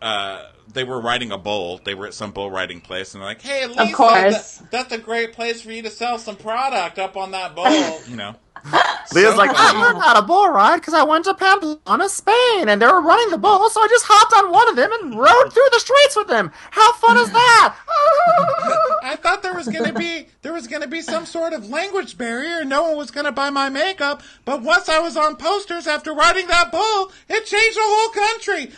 they were riding a bull. They were at some bull riding place, and they're like, "Hey, Lisa, Of course. that's a great place for you to sell some product up on that bull." Leah's like, I funny. learned about a bull ride because I went to Pamplona, Spain, and they were running the bull, so I just hopped on one of them and rode through the streets with them. How fun is that? I thought there was gonna be some sort of language barrier. No one was gonna buy my makeup. But once I was on posters after riding that bull, it changed the whole country.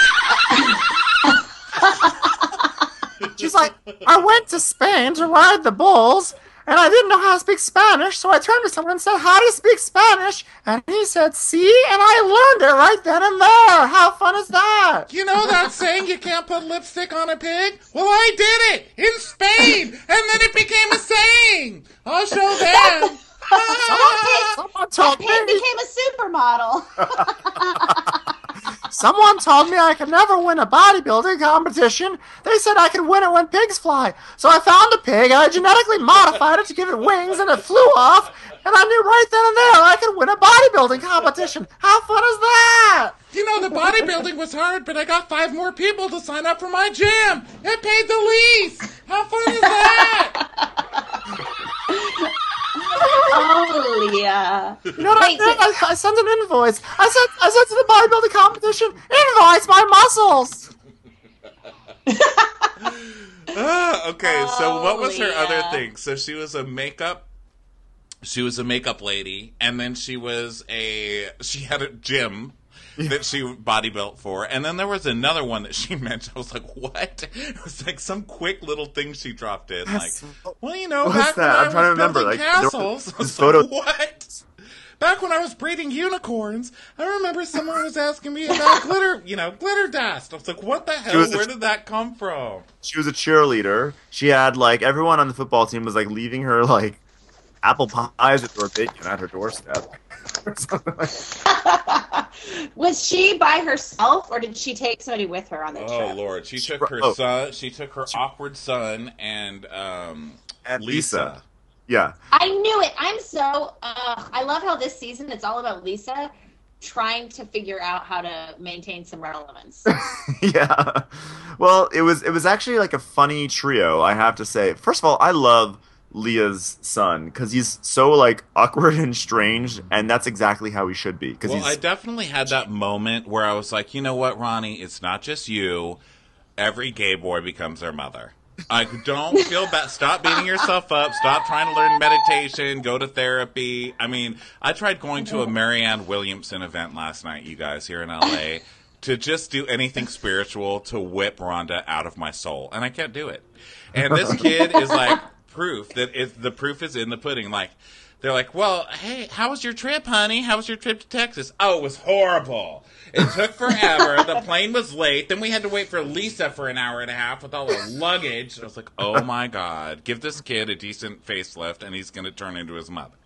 She's like, I went to Spain to ride the bulls, and I didn't know how to speak Spanish, so I turned to someone and said, how do you speak Spanish? And he said, see? And I learned it right then and there. How fun is that? You know that saying you can't put lipstick on a pig? Well, I did it in Spain, and then it became a saying. I'll show them. Someone told Pig me. became a supermodel. Someone told me I could never win a bodybuilding competition. They said I could win it when pigs fly. So I found a pig, I genetically modified it to give it wings, and it flew off. And I knew right then and there I could win a bodybuilding competition. How fun is that? You know, the bodybuilding was hard, but I got 5 more people to sign up for my gym. It paid the lease. How fun is that? Oh, Leah. You know what I did? I sent an invoice. I said to the bodybuilding competition, invoice my muscles. Okay, so what was her Leah. other thing? So she was a makeup lady, and then she had a gym that she bodybuilt for, and then there was another one that she mentioned. I was like, what? It was like some quick little thing she dropped in, like, well, you know, back when I was building castles. I was like, what? Back when I was breeding unicorns, I remember someone was asking me about glitter dust. I was like, what the hell? Where did that come from? She was a cheerleader. She had, like, everyone on the football team was, like, leaving her, like, apple pies or bacon at her doorstep. Or something like that. Was she by herself, or did she take somebody with her on the trip? Oh Lord, she took her son. She took her awkward son and Lisa. Yeah, I knew it. I'm so. I love how this season it's all about Lisa trying to figure out how to maintain some relevance. Yeah. Well, it was actually like a funny trio, I have to say. First of all, I love Leah's son because he's so like awkward and strange, and that's exactly how he should be. Well, I definitely had that moment where I was like, you know what, Ronnie, it's not just you. Every gay boy becomes their mother. I don't feel bad. Stop beating yourself up. Stop trying to learn meditation. Go to therapy. I mean, I tried going to a Marianne Williamson event last night, you guys, here in LA, to just do anything spiritual to whip Rhonda out of my soul, and I can't do it. And this kid is like proof that the proof is in the pudding. Like, they're like, well, hey, how was your trip, honey? How was your trip to Texas? Oh, it was horrible. It took forever. The plane was late. Then we had to wait for Lisa for an hour and a half with all the luggage. I was like, oh my God, give this kid a decent facelift and he's going to turn into his mother.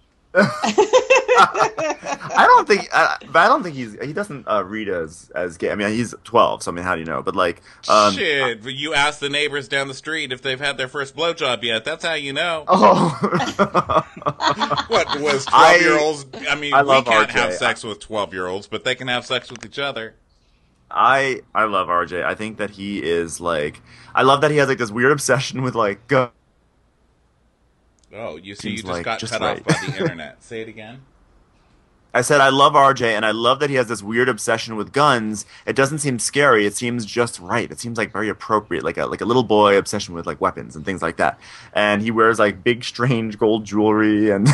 I don't think he doesn't read as gay. I mean, he's 12, so I mean, how do you know? But like, shit, you ask the neighbors down the street if they've had their first blowjob yet. That's how you know. Oh, what was 12-year-olds? I mean, we can't RJ. have sex with 12-year-olds, but they can have sex with each other. I love RJ. I think that he is like, I love that he has like this weird obsession with like. Oh, you see, you just like, got cut off by the internet. Say it again. I said I love RJ, and I love that he has this weird obsession with guns. It doesn't seem scary. It seems just right. It seems like very appropriate, like a little boy obsession with like weapons and things like that. And he wears like big, strange gold jewelry, and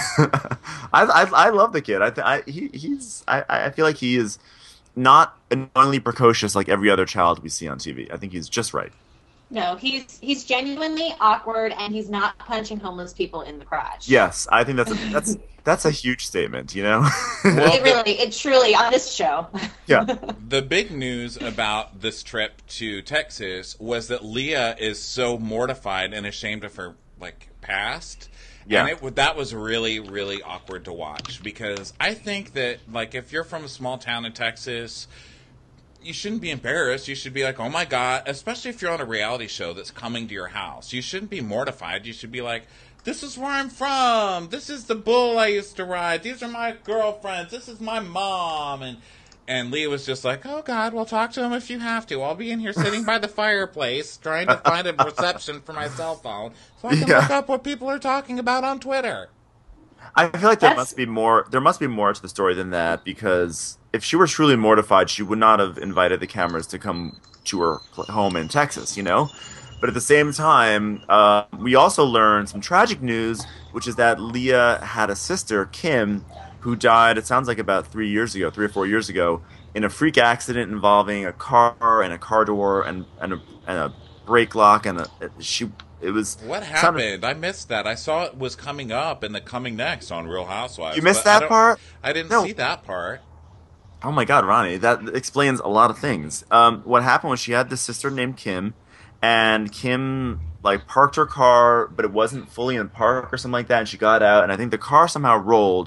I love the kid. I feel like he is not annoyingly precocious like every other child we see on TV. I think he's just right. No, he's genuinely awkward, and he's not punching homeless people in the crotch. Yes, I think that's a huge statement. You know, it truly on this show. Yeah. The big news about this trip to Texas was that Leah is so mortified and ashamed of her like past. Yeah. And that was really, really awkward to watch because I think that like if you're from a small town in Texas, you shouldn't be embarrassed. You should be like, oh my God, especially if you're on a reality show that's coming to your house. You shouldn't be mortified. You should be like, this is where I'm from. This is the bull I used to ride. These are my girlfriends. This is my mom. And Leah was just like, oh God, well talk to him if you have to. I'll be in here sitting by the fireplace trying to find a reception for my cell phone so I can look up what people are talking about on Twitter. I feel like there must be more to the story than that, because if she were truly mortified, she would not have invited the cameras to come to her home in Texas, you know? But at the same time, we also learned some tragic news, which is that Leah had a sister, Kim, who died, it sounds like about 3 or 4 years ago, in a freak accident involving a car and a car door and a brake lock, and it was... What happened? I missed that. I saw it was coming up in the Coming Next on Real Housewives. You missed that part? I didn't see that part. Oh my God, Ronnie, that explains a lot of things. What happened was she had this sister named Kim, and Kim like parked her car, but it wasn't fully in park or something like that, and she got out, and I think the car somehow rolled,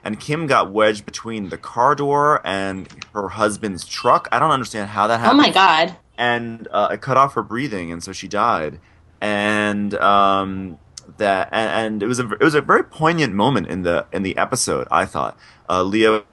and Kim got wedged between the car door and her husband's truck. I don't understand how that happened. Oh my God. And it cut off her breathing, and so she died. And it was a very poignant moment in the episode. I thought Leah,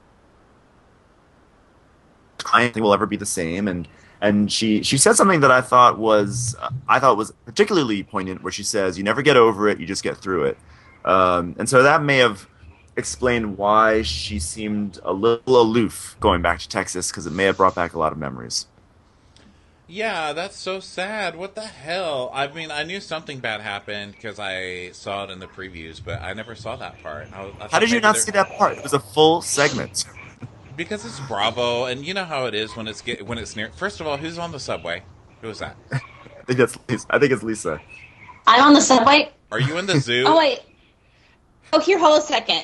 I don't think will ever be the same, and she said something that I thought was particularly poignant, where she says, "You never get over it, you just get through it." And so that may have explained why she seemed a little aloof going back to Texas, because it may have brought back a lot of memories. Yeah, that's so sad. What the hell? I mean, I knew something bad happened because I saw it in the previews, but I never saw that part. How did you not see that part? It was a full segment. Because it's Bravo, and you know how it is when it's near. First of all, who's on the subway? Who is that? I think it's Lisa. I'm on the subway. Are you in the zoo? Oh wait. Oh, here, hold a second.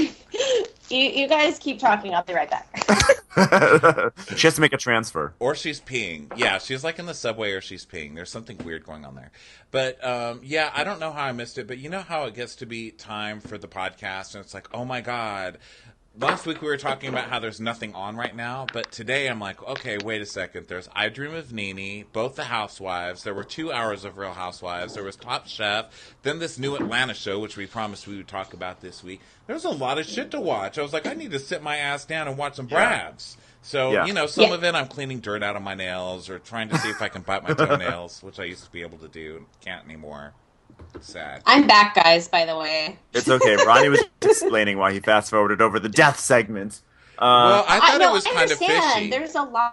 You guys keep talking. I'll be right back. She has to make a transfer. Or she's peeing. Yeah, she's like in the subway or she's peeing. There's something weird going on there. But, yeah, I don't know how I missed it. But you know how it gets to be time for the podcast, and it's like, oh, my God. Last week we were talking about how there's nothing on right now, but today I'm like, okay, wait a second. There's I Dream of Nene, both the Housewives. There were 2 hours of Real Housewives. There was Top Chef. Then this new Atlanta show, which we promised we would talk about this week. There's a lot of shit to watch. I was like, I need to sit my ass down and watch some Bravs. So, you know, some of it I'm cleaning dirt out of my nails or trying to see if I can bite my toenails, which I used to be able to do. Can't anymore. Sad. I'm back, guys, by the way. It's okay. Ronnie was explaining why he fast-forwarded over the death segment. Well, I thought it was kind of fishy. There's a lot,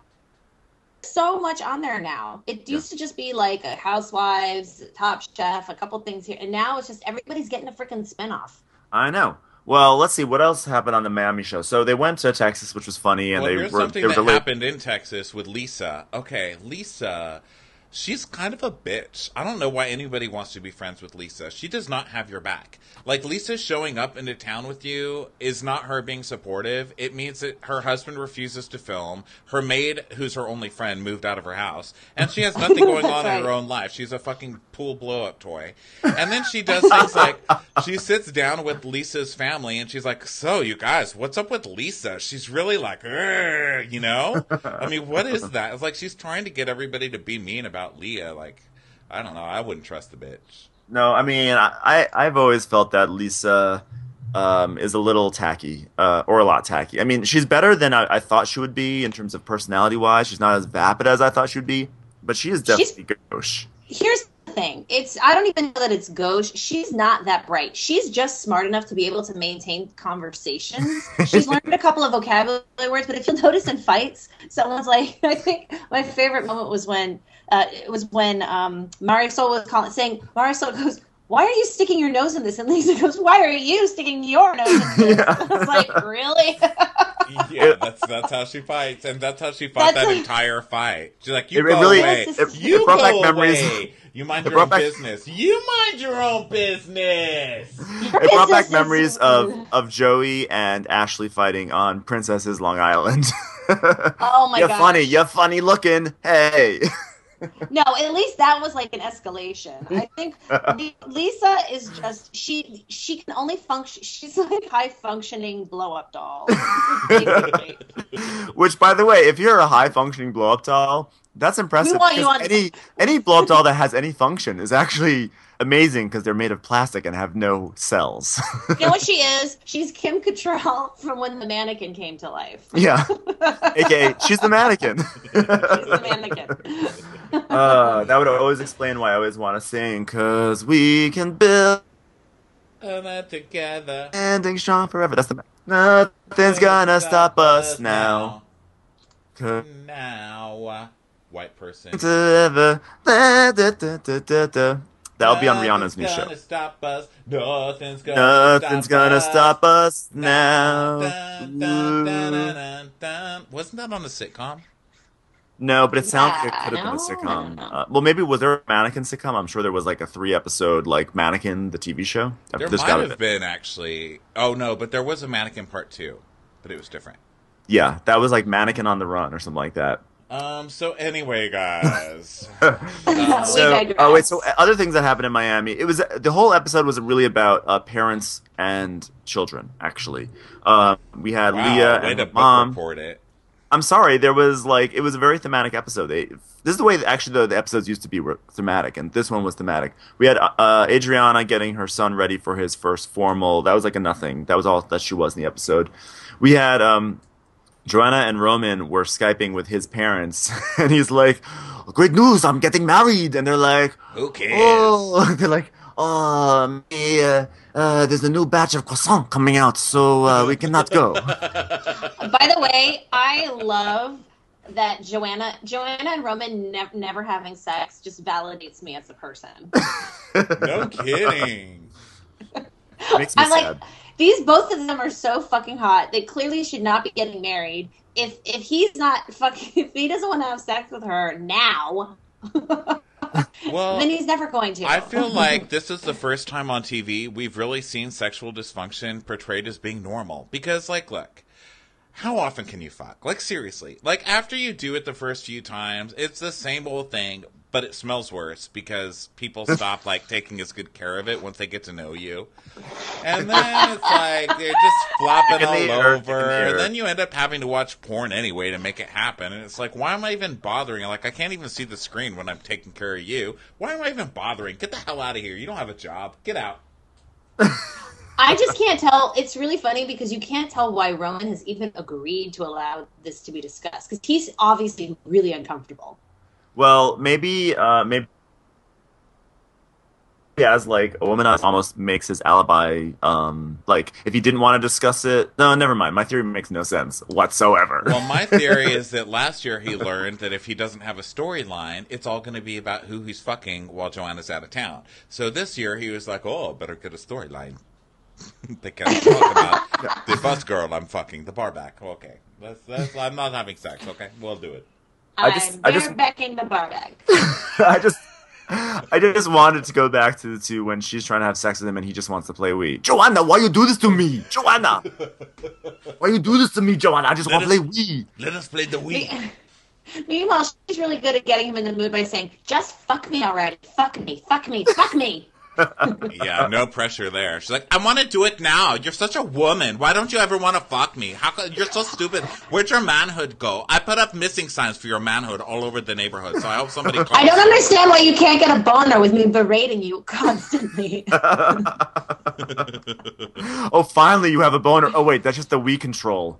so much on there now. It used to just be like a Housewives, Top Chef, a couple things here, and now it's just everybody's getting a freaking spinoff. I know. Well, let's see what else happened on the Miami show. So they went to Texas, which was funny, and here's something that happened in Texas with Lisa. Okay, Lisa. She's kind of a bitch. I don't know why anybody wants to be friends with Lisa. She does not have your back. Like, Lisa showing up into town with you is not her being supportive. It means that her husband refuses to film. Her maid, who's her only friend, moved out of her house. And she has nothing going on in her own life. She's a fucking pool blow-up toy. And then she does things like, she sits down with Lisa's family, and she's like, so, you guys, what's up with Lisa? She's really like, you know? I mean, what is that? It's like she's trying to get everybody to be mean about Leah. Like, I don't know. I wouldn't trust the bitch. No, I mean, I've always felt that Lisa is a little tacky, or a lot tacky. I mean, she's better than I thought she would be in terms of personality-wise. She's not as vapid as I thought she would be, but she is definitely gauche. Here's the thing. I don't even know that it's gauche. She's not that bright. She's just smart enough to be able to maintain conversations. She's learned a couple of vocabulary words, but if you'll notice in fights, someone's like, I think my favorite moment was when Marisol was saying, Marisol goes, why are you sticking your nose in this? And Lisa goes, why are you sticking your nose in this? I was like, really? Yeah, that's how she fights, and that's how she fought that entire fight. She's like, you go away. You brought go back memories. Away. You mind your own business. You mind your own business. It brought back memories of Joey and Ashley fighting on Princess's Long Island. Oh my god. You're funny looking. Hey. No, at least that was like an escalation. I think Lisa is just she can only function. She's like high functioning blow up doll. Which, by the way, if you're a high functioning blow up doll, that's impressive. Any blow up doll that has any function is actually amazing because they're made of plastic and have no cells. You know what she is? She's Kim Cattrall from When the Mannequin Came to Life. Yeah. AKA, she's the mannequin. She's the mannequin. That would always explain why I always want to sing, because we can build that together. Standing strong forever. That's the nothing's gonna stop us now. Now, white person. That'll be on Rihanna's new show. Stop us. Nothing's gonna stop us now. Wasn't that on a sitcom? No, but it sounds like it could have been a sitcom. Well, maybe was there a Mannequin sitcom? I'm sure there was like a 3-episode like Mannequin, the TV show. There might have been actually. Oh no, but there was a Mannequin Part 2, but it was different. Yeah, that was like Mannequin on the Run or something like that. So anyway, guys. So other things that happened in Miami. It was the whole episode was really about parents and children. Actually, we had Leah and her mom. Report it. I'm sorry. There was it was a very thematic episode. This is the way the episodes used to be were thematic, and this one was thematic. We had Adriana getting her son ready for his first formal. That was like a nothing. That was all that she was in the episode. We had Joanna and Roman were Skyping with his parents, and he's like, "Great news! I'm getting married." And they're like, "Who cares?" Oh, they're like, there's a new batch of croissant coming out, so we cannot go. By the way, I love that Joanna and Roman never having sex just validates me as a person. No kidding. Makes me sad. Both of them are so fucking hot. They clearly should not be getting married. If if he doesn't want to have sex with her now, well, then he's never going to. I feel like this is the first time on TV we've really seen sexual dysfunction portrayed as being normal. Because, look, how often can you fuck? Seriously. After you do it the first few times, it's the same old thing, but it smells worse because people stop, taking as good care of it once they get to know you. And then it's they're just flopping all over. And then you end up having to watch porn anyway to make it happen. And it's why am I even bothering? I can't even see the screen when I'm taking care of you. Why am I even bothering? Get the hell out of here. You don't have a job. Get out. I just can't tell. It's really funny because you can't tell why Roman has even agreed to allow this to be discussed. Because he's obviously really uncomfortable. Well, maybe as a woman almost makes his alibi, if he didn't want to discuss it. No, never mind. My theory makes no sense whatsoever. Well, my theory is that last year he learned that if he doesn't have a storyline, it's all going to be about who he's fucking while Joanna's out of town. So this year he was better get a storyline. They can't talk about the bus girl I'm fucking, the bar back. Okay, I'm not having sex. Okay, we'll do it. I'm backing the bar back. I just wanted to go back to when she's trying to have sex with him and he just wants to play Wii. Joanna, why you do this to me? Joanna! Why you do this to me, Joanna? I just want to play Wii. Let us play the Wii. Meanwhile, she's really good at getting him in the mood by saying, "Just fuck me already. Fuck me, fuck me, fuck me." Yeah, no pressure there. She's like, "I want to do it now. You're such a woman. Why don't you ever want to fuck me? You're so stupid. Where'd your manhood go? I put up missing signs for your manhood all over the neighborhood, so I hope somebody calls." I don't understand why you can't get a boner with me berating you constantly. Oh, finally you have a boner. Oh, wait, that's just the Wii control.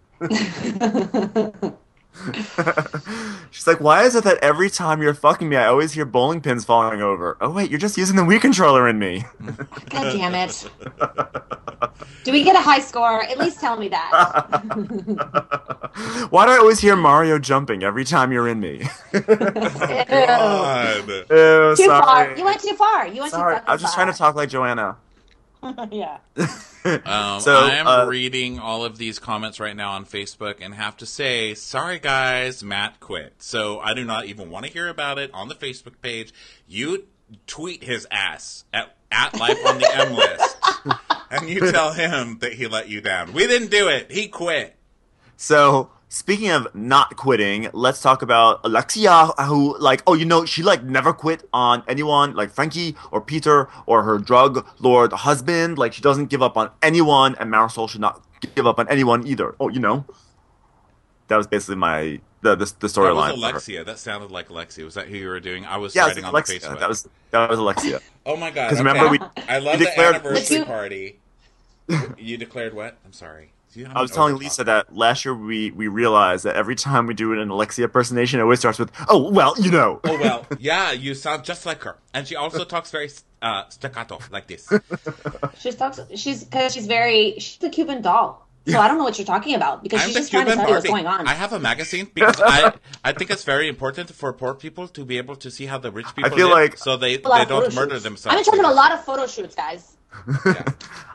She's like, "Why is it that every time you're fucking me, I always hear bowling pins falling over?" Oh, wait, you're just using the Wii controller in me. God damn it. Do we get a high score? At least tell me that. Why do I always hear Mario jumping every time you're in me? God. Ew, too sorry. far. You went too far. You went sorry. too fucking I was just far. trying to talk like Joanna. Yeah. I'm reading all of these comments right now on Facebook and have to say, sorry guys, Matt quit. So I do not even want to hear about it on the Facebook page. You tweet his ass at Life on the M List, and you tell him that he let you down. We didn't do it. He quit. So, speaking of not quitting, let's talk about Alexia, who, she, never quit on anyone, like Frankie or Peter or her drug lord husband. She doesn't give up on anyone, and Marisol should not give up on anyone either. Oh, that was basically the storyline. That was Alexia. That sounded like Alexia. Was that who you were doing? I was writing on the Facebook. That was Alexia. Oh my God. Because remember, I love the anniversary party. You declared what? I'm sorry. I was telling Lisa that last year we realized that every time we do an Alexia impersonation, it always starts with, "Oh, well, you know." Oh, well, yeah, you sound just like her. And she also talks very staccato, like this. She's the Cuban doll. So I don't know what you're talking about, because she's just trying to tell you what's going on. I have a magazine because I think it's very important for poor people to be able to see how the rich people live, so they don't murder themselves. I'm in charge of a lot of photo shoots, guys. Yeah.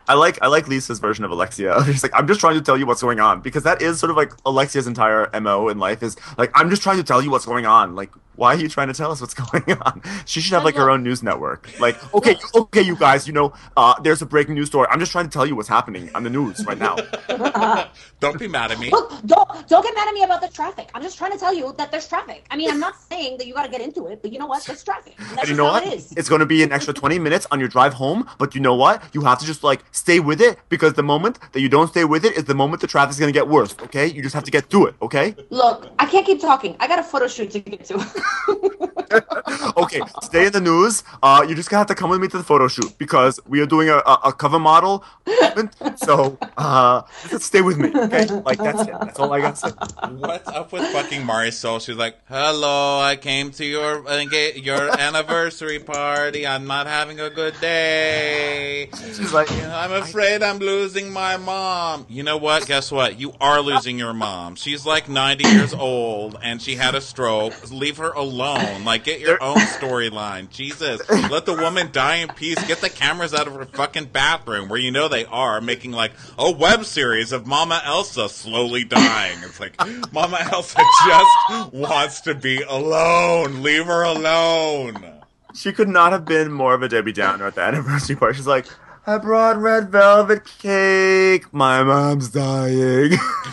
I like Lisa's version of Alexia. She's like, I'm just trying to tell you what's going on, because that is sort of like Alexia's entire MO in life is like, I'm just trying to tell you what's going on. Like, why are you trying to tell us what's going on? She should have like her own news network. Like, okay, you guys, there's a breaking news story. I'm just trying to tell you what's happening on the news right now. Don't be mad at me. Look, don't get mad at me about the traffic. I'm just trying to tell you that there's traffic. I mean, I'm not saying that you got to get into it, but you know what? There's traffic. And that's you know what? It's going to be an extra 20 minutes on your drive home, but you know what? You have to just like stay with it, because the moment that you don't stay with it is the moment the traffic's going to get worse, okay? You just have to get through it, okay? Look, I can't keep talking. I got a photo shoot to get to. Okay, stay in the news. You just have to come with me to the photo shoot, because we are doing a cover model moment, so just stay with me, okay? Like, that's it. That's all I got to say. What's up with fucking Marisol? She's like, hello, I came to your anniversary party. I'm not having a good day. She's like, I'm afraid I'm losing my mom. You know what? Guess what? You are losing your mom. She's like 90 years old, and she had a stroke. Leave her alone. Like, get your own storyline. Jesus. Let the woman die in peace. Get the cameras out of her fucking bathroom, where you know they are, making like a web series of Mama Elsa slowly dying. It's like, Mama Elsa just wants to be alone. Leave her alone. She could not have been more of a Debbie Downer at the anniversary party. She's like, I brought red velvet cake. My mom's dying.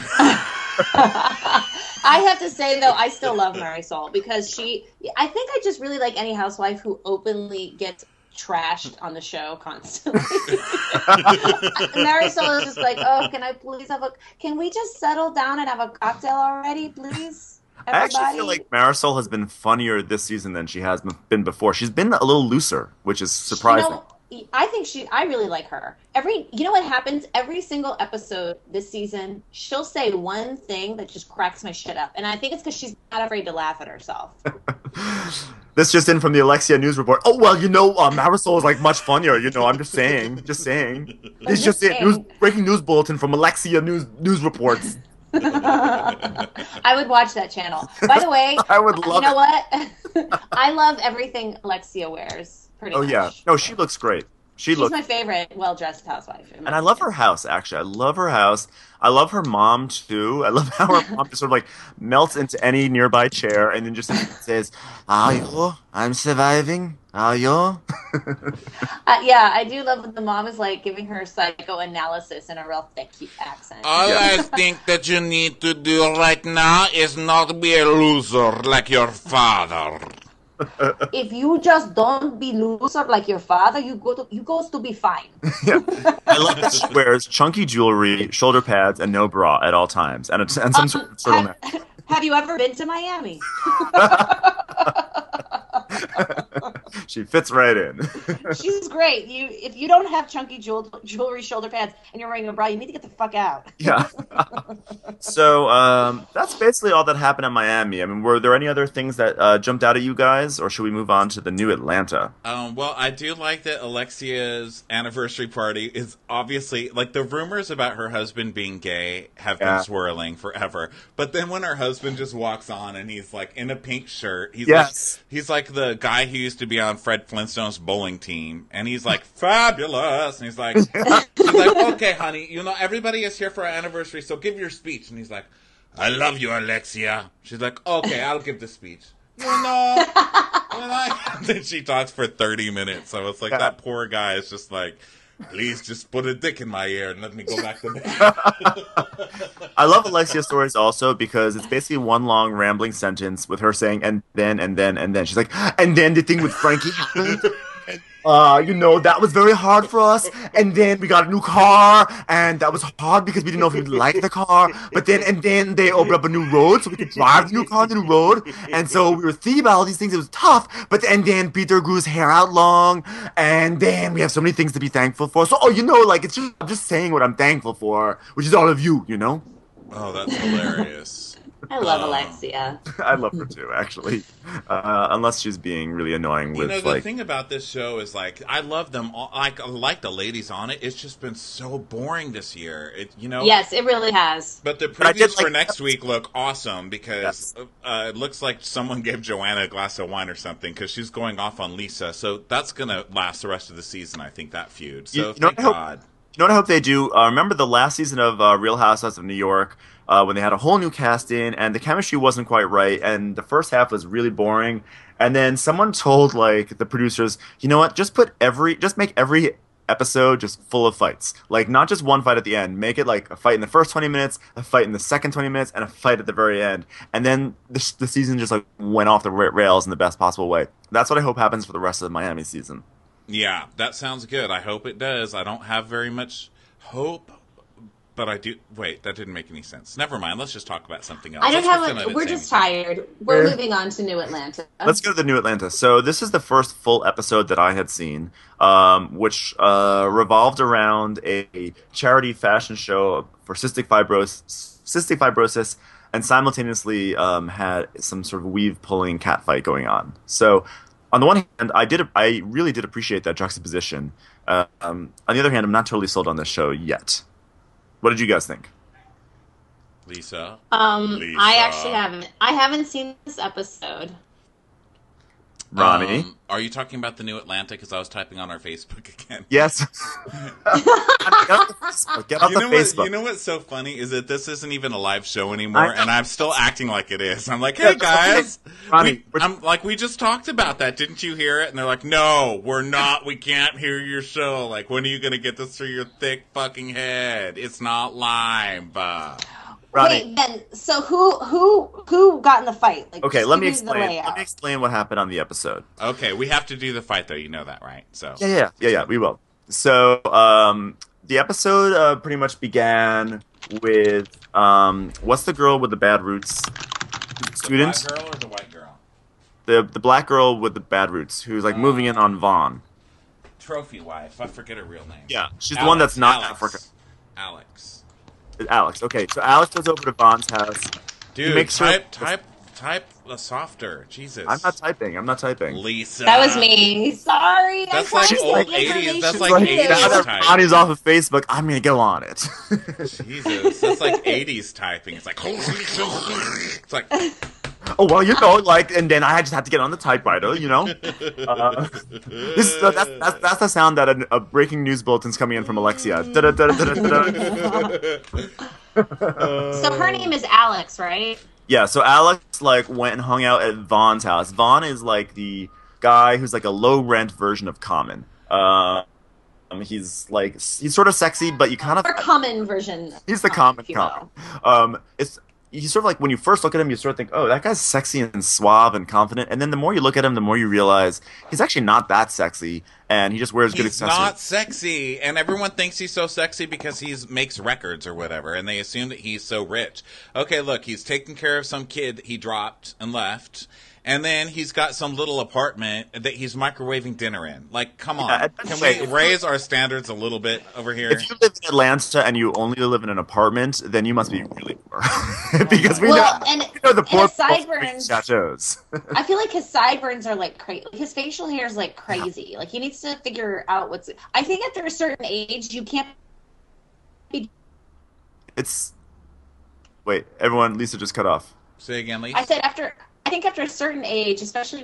I have to say, though, I still love Marisol, because I think I just really like any housewife who openly gets trashed on the show constantly. Marisol is just like, oh, can we just settle down and have a cocktail already, please? Everybody? I actually feel like Marisol has been funnier this season than she has been before. She's been a little looser, which is surprising. I really like her. You know what happens? Every single episode this season, she'll say one thing that just cracks my shit up. And I think it's because she's not afraid to laugh at herself. This just in from the Alexia news report. Oh, well, Marisol is like much funnier. I'm just saying. It's just it. Breaking news bulletin from Alexia news reports. I would watch that channel. By the way, I would love what? I love everything Alexia wears. Pretty much. Yeah. No, she looks great. She's my favorite well-dressed housewife. And I love her house, actually. I love her house. I love her mom, too. I love how her mom just sort of like melts into any nearby chair and then just says, "Are you? I'm surviving. Are you?" Yeah, I do love that the mom is like giving her psychoanalysis in a real thick accent. All I think that you need to do right now is not be a loser like your father. If you just don't be loser like your father, you goes to be fine. Yeah. I love that she wears chunky jewelry, shoulder pads, and no bra at all times, and some sort of turtleneck. Have you ever been to Miami? She fits right in. She's great. If you don't have chunky jewelry, shoulder pads, and you're wearing a bra, you need to get the fuck out. Yeah. So that's basically all that happened in Miami. I mean, were there any other things that jumped out at you guys, or should we move on to the new Atlanta? Well, I do like that Alexia's anniversary party is obviously, like, the rumors about her husband being gay have been swirling forever. But then when her husband just walks on and he's like in a pink shirt, he's like the guy who used to be on Fred Flintstone's bowling team, and he's like fabulous, and he's like, okay, honey, everybody is here for our anniversary, so give your speech. And he's like, I love you, Alexia. She's like, okay, I'll give the speech. And then she talks for 30 minutes. So it's like that poor guy is just like, please just put a dick in my ear and let me go back to bed. I love Alexia's stories also because it's basically one long rambling sentence with her saying, and then. She's like, and then the thing with Frankie happened. That was very hard for us. And then we got a new car, and that was hard because we didn't know if we'd like the car. But then they opened up a new road so we could drive the new car on the new road. And so we were thinking about all these things. It was tough. But then Peter grew his hair out long, and then we have so many things to be thankful for. So, I'm just saying what I'm thankful for, which is all of you, Oh, that's hilarious. I love Alexia. I love her too, actually. Unless she's being really annoying with, the thing about this show is, like, I love them all. I like the ladies on it. It's just been so boring this year. Yes, it really has. But the previews for next week look awesome because it looks like someone gave Joanna a glass of wine or something because she's going off on Lisa. So that's going to last the rest of the season, I think, that feud. So thank God. You know what I hope they do? Remember the last season of Real Housewives of New York when they had a whole new cast in and the chemistry wasn't quite right and the first half was really boring. And then someone told like the producers, you know what? Just make every episode just full of fights. Like not just one fight at the end. Make it like a fight in the first 20 minutes, a fight in the second 20 minutes, and a fight at the very end. And then the season just like went off the rails in the best possible way. That's what I hope happens for the rest of the Miami season. Yeah, that sounds good. I hope it does. I don't have very much hope, but I do. Wait, that didn't make any sense. Never mind. Let's just talk about something else. I don't have. We're just tired. We're moving on to New Atlanta. Let's go to the New Atlanta. So this is the first full episode that I had seen, which revolved around a charity fashion show for cystic fibrosis, and simultaneously had some sort of weave pulling cat fight going on. So. On the one hand, I really did appreciate that juxtaposition. On the other hand, I'm not totally sold on this show yet. What did you guys think? Lisa? Lisa. I actually haven't. I haven't seen this episode. Ronnie? Are you talking about the New Atlanta? Because I was typing on our Facebook again. Yes. Get off the Facebook. You know what's so funny is that this isn't even a live show anymore, and I'm still acting like it is. I'm like, hey guys, Ronnie, we just talked about that. Didn't you hear it? And they're like, no, we're not. We can't hear your show. Like, when are you going to get this through your thick fucking head? It's not live. Ronnie. Wait, Ben. So who got in the fight? Like, okay, let me explain what happened on the episode. Okay, we have to do the fight though. You know that, right? So yeah, we will. So the episode pretty much began with what's the girl with the bad roots? Student? The black girl or the white girl? The black girl with the bad roots who's like moving in on Vaughn. Trophy wife. I forget her real name. Yeah, she's the one that's not Africa. Alex. Okay, so Alex goes over to Vaughn's house. Dude, type softer. Jesus. I'm not typing. Lisa. That was me. Sorry. That's like old 80s. That's like 80s now that type. Ronnie's off of Facebook, I'm going to go on it. Jesus. That's like 80s typing. It's like, it's like... Oh, well, you know, like, and then I just had to get on the typewriter, you know? That's the sound that a breaking news bulletin's coming in from Alexia. So her name is Alex, right? Yeah, so Alex, like, went and hung out at Vaughn's house. Vaughn is, like, the guy who's, like, a low-rent version of Common. He's sort of sexy, but you kind of... Or common version. He's the common. He's sort of like, when you first look at him, you sort of think, oh, that guy's sexy and suave and confident. And then the more you look at him, the more you realize he's actually not that sexy, and he just wears good accessories. He's not sexy, and everyone thinks he's so sexy because he makes records or whatever, and they assume that he's so rich. Okay, look, he's taking care of some kid that he dropped and left, and then he's got some little apartment that he's microwaving dinner in. Like, come on. Yeah, can we raise our standards a little bit over here? If you live in Atlanta and you only live in an apartment, then you must be really poor. Because we know the poor people chateaus. I feel like his sideburns are like crazy. His facial hair is like crazy. Like, he needs to figure out what's... I think after a certain age, you can't be... Wait, everyone, Lisa just cut off. Say again, Lisa. I said I think after a certain age, especially...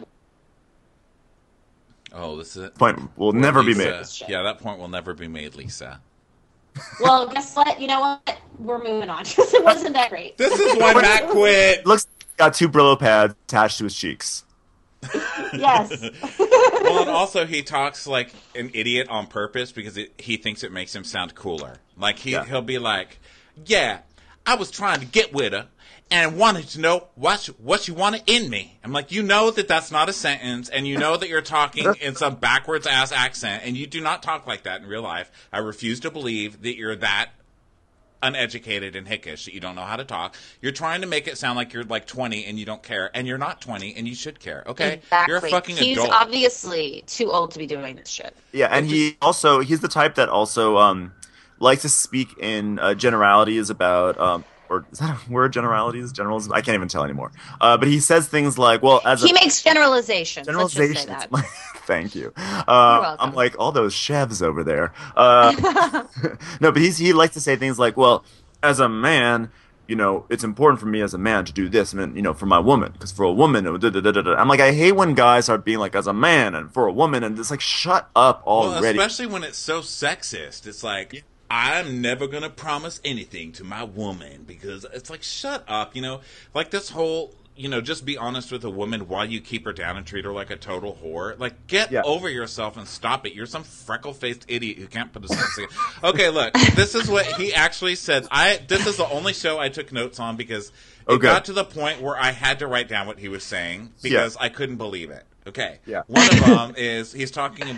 Oh, this is it. Point will never be made. Yeah, that point will never be made, Lisa. Well, guess what? You know what? We're moving on. It wasn't that great. This is why Matt quit. Looks like he's got 2 Brillo pads attached to his cheeks. Yes. Well, and also he talks like an idiot on purpose because he thinks it makes him sound cooler. Like he'll be like, yeah, I was trying to get with her and wanted to know what you wanted in me. I'm like, you know that's not a sentence, and you know that you're talking in some backwards-ass accent, and you do not talk like that in real life. I refuse to believe that you're that uneducated and hickish that you don't know how to talk. You're trying to make it sound like you're like 20 and you don't care, and you're not 20 and you should care, okay? Exactly. You're a fucking He's adult. He's obviously too old to be doing this shit. Yeah, and he's the type that also likes to speak in generalities about... or is that a word, generalities? Generals? I can't even tell anymore. But he says things like, well, he makes generalizations. Generalizations. Let's just say that. Thank you. I'm like, all those chefs over there. No, but he likes to say things like, well, as a man, you know, it's important for me as a man to do this, and, you know, for my woman, because for a woman, I'm like, I hate when guys are being like, as a man and for a woman, and it's like, shut up already. Well, especially when it's so sexist. It's like... I'm never going to promise anything to my woman, because it's like, shut up, like this whole, just be honest with a woman while you keep her down and treat her like a total whore. Like, get over yourself and stop it. You're some freckle-faced idiot who can't put a sentence together. Okay, look, this is what he actually said. This is the only show I took notes on, because it got to the point where I had to write down what he was saying, because I couldn't believe it. Okay. Yeah. One of them is he's talking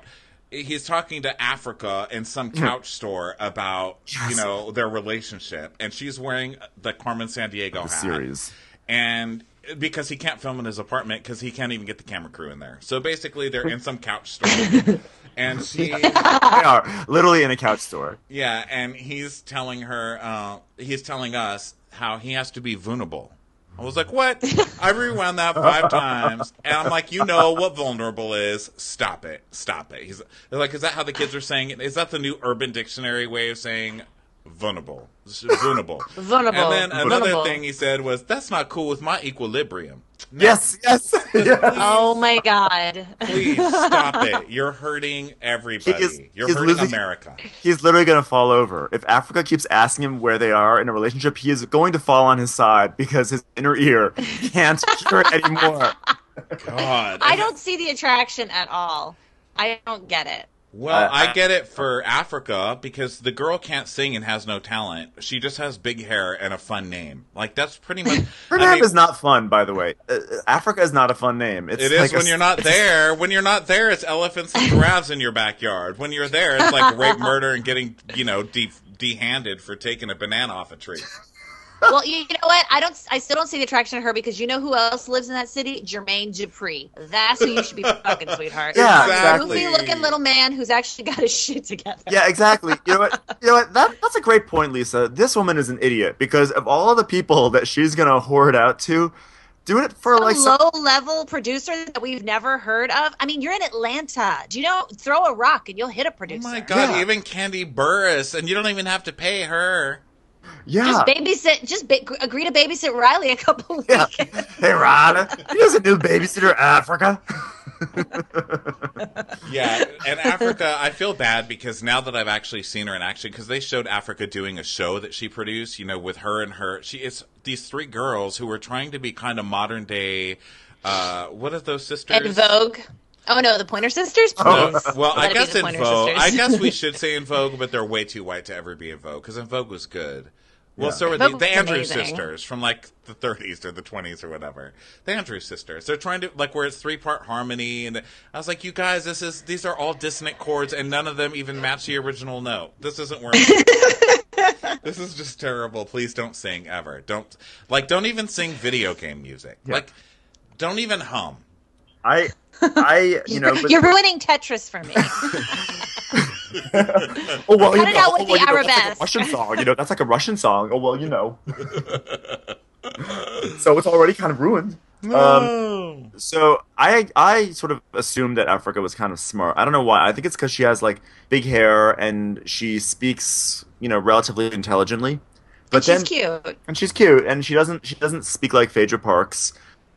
to Africa in some couch store about, their relationship. And she's wearing the Carmen Sandiego hat. Series. And because he can't film in his apartment because he can't even get the camera crew in there. So basically they're in some couch store. And they are literally in a couch store. Yeah. And he's telling us how he has to be vulnerable. I was like, what? I rewound that 5 times, and I'm like, what vulnerable is. Stop it. They're like, is that how the kids are saying it? Is that the new Urban Dictionary way of saying vulnerable? Vulnerable. And then another thing he said was, that's not cool with my equilibrium. No. Yes. Oh my God. Please stop it. You're hurting everybody. You're hurting America. He's literally going to fall over. If Africa keeps asking him where they are in a relationship, he is going to fall on his side because his inner ear can't hear it anymore. God. I don't see the attraction at all. I don't get it. Well, I get it for Africa because the girl can't sing and has no talent. She just has big hair and a fun name. Like, that's pretty much... Her name is not fun, by the way. Africa is not a fun name. It is when you're not there. When you're not there, it's elephants and giraffes in your backyard. When you're there, it's like rape, murder, and getting, de-handed for taking a banana off a tree. Well, you know what? I still don't see the attraction to her because you know who else lives in that city? Jermaine Dupri. That's who you should be fucking, sweetheart. Yeah, exactly. Goofy-looking little man who's actually got his shit together. Yeah, exactly. You know what? That's a great point, Lisa. This woman is an idiot because of all of the people that she's gonna whore it out to. Doing it for low-level producer that we've never heard of. I mean, you're in Atlanta. Do you know? Throw a rock and you'll hit a producer. Oh my God! Even Candy Burris, and you don't even have to pay her. Yeah. Just agree to babysit Riley a couple weeks. Yeah. Hey, Riley, here's a new babysitter, Africa. Yeah, and Africa, I feel bad because now that I've actually seen her in action, because they showed Africa doing a show that she produced, with her and it's these 3 girls who were trying to be kind of modern day, what are those sisters? En Vogue. Oh, no, the Pointer Sisters? No, well, I guess En Vogue. I guess we should say En Vogue, but they're way too white to ever be En Vogue, because En Vogue was good. Well, so are the Andrews sisters from, like, the 30s or the 20s or whatever. The Andrews sisters. They're trying to, like, where it's 3-part harmony. And I was like, you guys, these are all dissonant chords, and none of them even match the original note. This isn't working. This is just terrible. Please don't sing ever. Don't even sing video game music. Yeah. Like, don't even hum. You're ruining Tetris for me. Oh well, cut it out with the arabesque. That's like a Russian song, That's like a Russian song. Oh well, So it's already kind of ruined. No. So I sort of assumed that Africa was kind of smart. I don't know why. I think it's because she has like big hair and she speaks, relatively intelligently. But she's cute. And she's cute, and she doesn't speak like Phaedra Parks.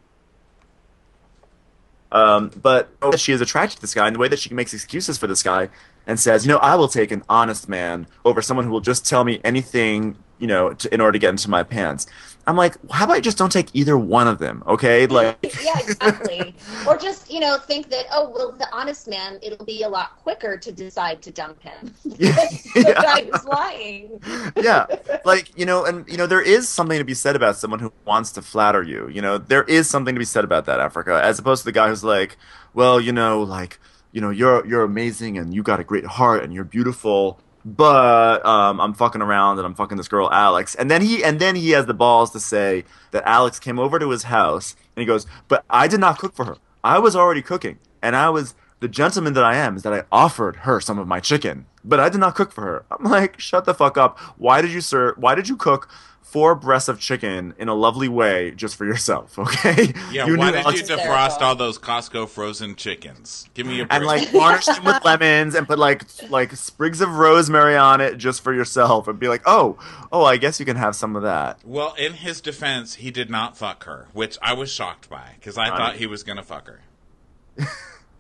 But she is attracted to this guy, and the way that she makes excuses for this guy and says, I will take an honest man over someone who will just tell me anything, in order to get into my pants. I'm like, how about you just don't take either one of them, okay? Like, yeah, exactly. Or just, think that, the honest man, it'll be a lot quicker to decide to dump him. The guy who's lying. Yeah, there is something to be said about someone who wants to flatter you. There is something to be said about that, Africa, as opposed to the guy who's like, well, you're amazing and you got a great heart and you're beautiful. But I'm fucking around and I'm fucking this girl Alex, and then he has the balls to say that Alex came over to his house and he goes, but I did not cook for her. I was already cooking, and I was the gentleman that I am is that I offered her some of my chicken, but I did not cook for her. I'm like, shut the fuck up. Why did you cook 4 breasts of chicken in a lovely way just for yourself, okay? Yeah, why did you defrost all those Costco frozen chickens? Give me a break. And garnish them with lemons and put like sprigs of rosemary on it just for yourself and be like, oh, I guess you can have some of that. Well, in his defense, he did not fuck her, which I was shocked by because I thought he was going to fuck her.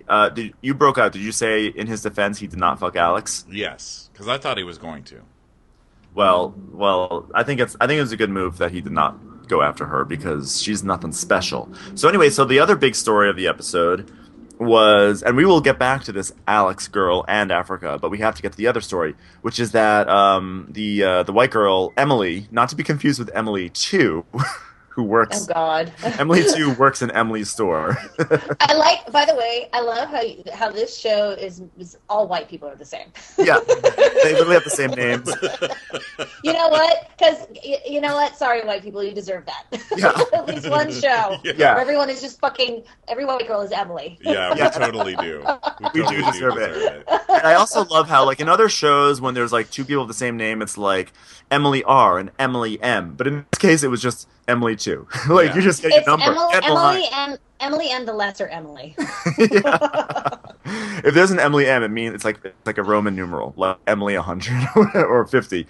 you broke out. Did you say in his defense he did not fuck Alex? Yes, because I thought he was going to. Well, I think it was a good move that he did not go after her because she's nothing special. So anyway, so the other big story of the episode was, and we will get back to this Alex girl and Africa, but we have to get to the other story, which is that the white girl Emily, not to be confused with Emily 2, who works. Oh God. Emily 2 works in Emily's store. By the way, I love how this show is all white people are the same. Yeah, they literally have the same names. You know what? Because you know what? Sorry, white people, you deserve that. Yeah. At least one show Yeah. where everyone is just fucking. Every white girl is Emily. Yeah, we totally do. We do deserve it. And I also love how, like, in other shows, when there's like two people with the same name, it's like Emily R and Emily M. But in this case, it was just Emily 2. Like, you just get your number. Emily and the lesser Emily. If there's an Emily M, it means it's like a Roman numeral, like Emily 100 or 50.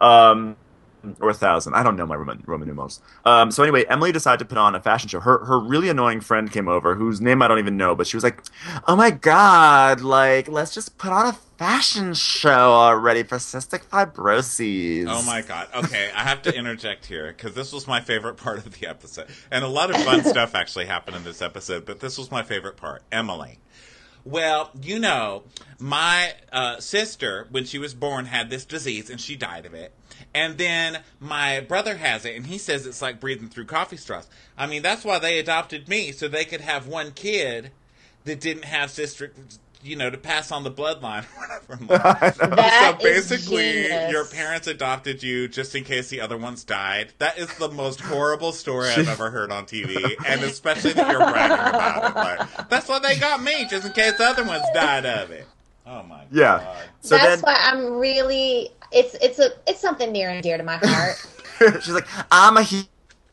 Or 1,000. I don't know my Roman numerals. So anyway, Emily decided to put on a fashion show. Her really annoying friend came over, whose name I don't even know, but she was like, "Oh my God, like, let's just put on a fashion show already for cystic fibrosis." Oh my God. Okay, I have to interject here because this was my favorite part of the episode. And a lot of fun stuff actually happened in this episode, but this was my favorite part. Emily. Well, you know, my sister, when she was born, had this disease, and she died of it. And then my brother has it, and he says it's like breathing through coffee straws. I mean, that's why they adopted me, so they could have one kid that didn't have cystic, to pass on the bloodline or whatever. So basically, your parents adopted you just in case the other ones died. That is the most horrible story I've ever heard on TV, and especially that you're bragging about it. Like, that's why they got me, just in case the other ones died of it. Oh my God. Yeah. So that's why I'm really. It's something near and dear to my heart. She's like, I'm a human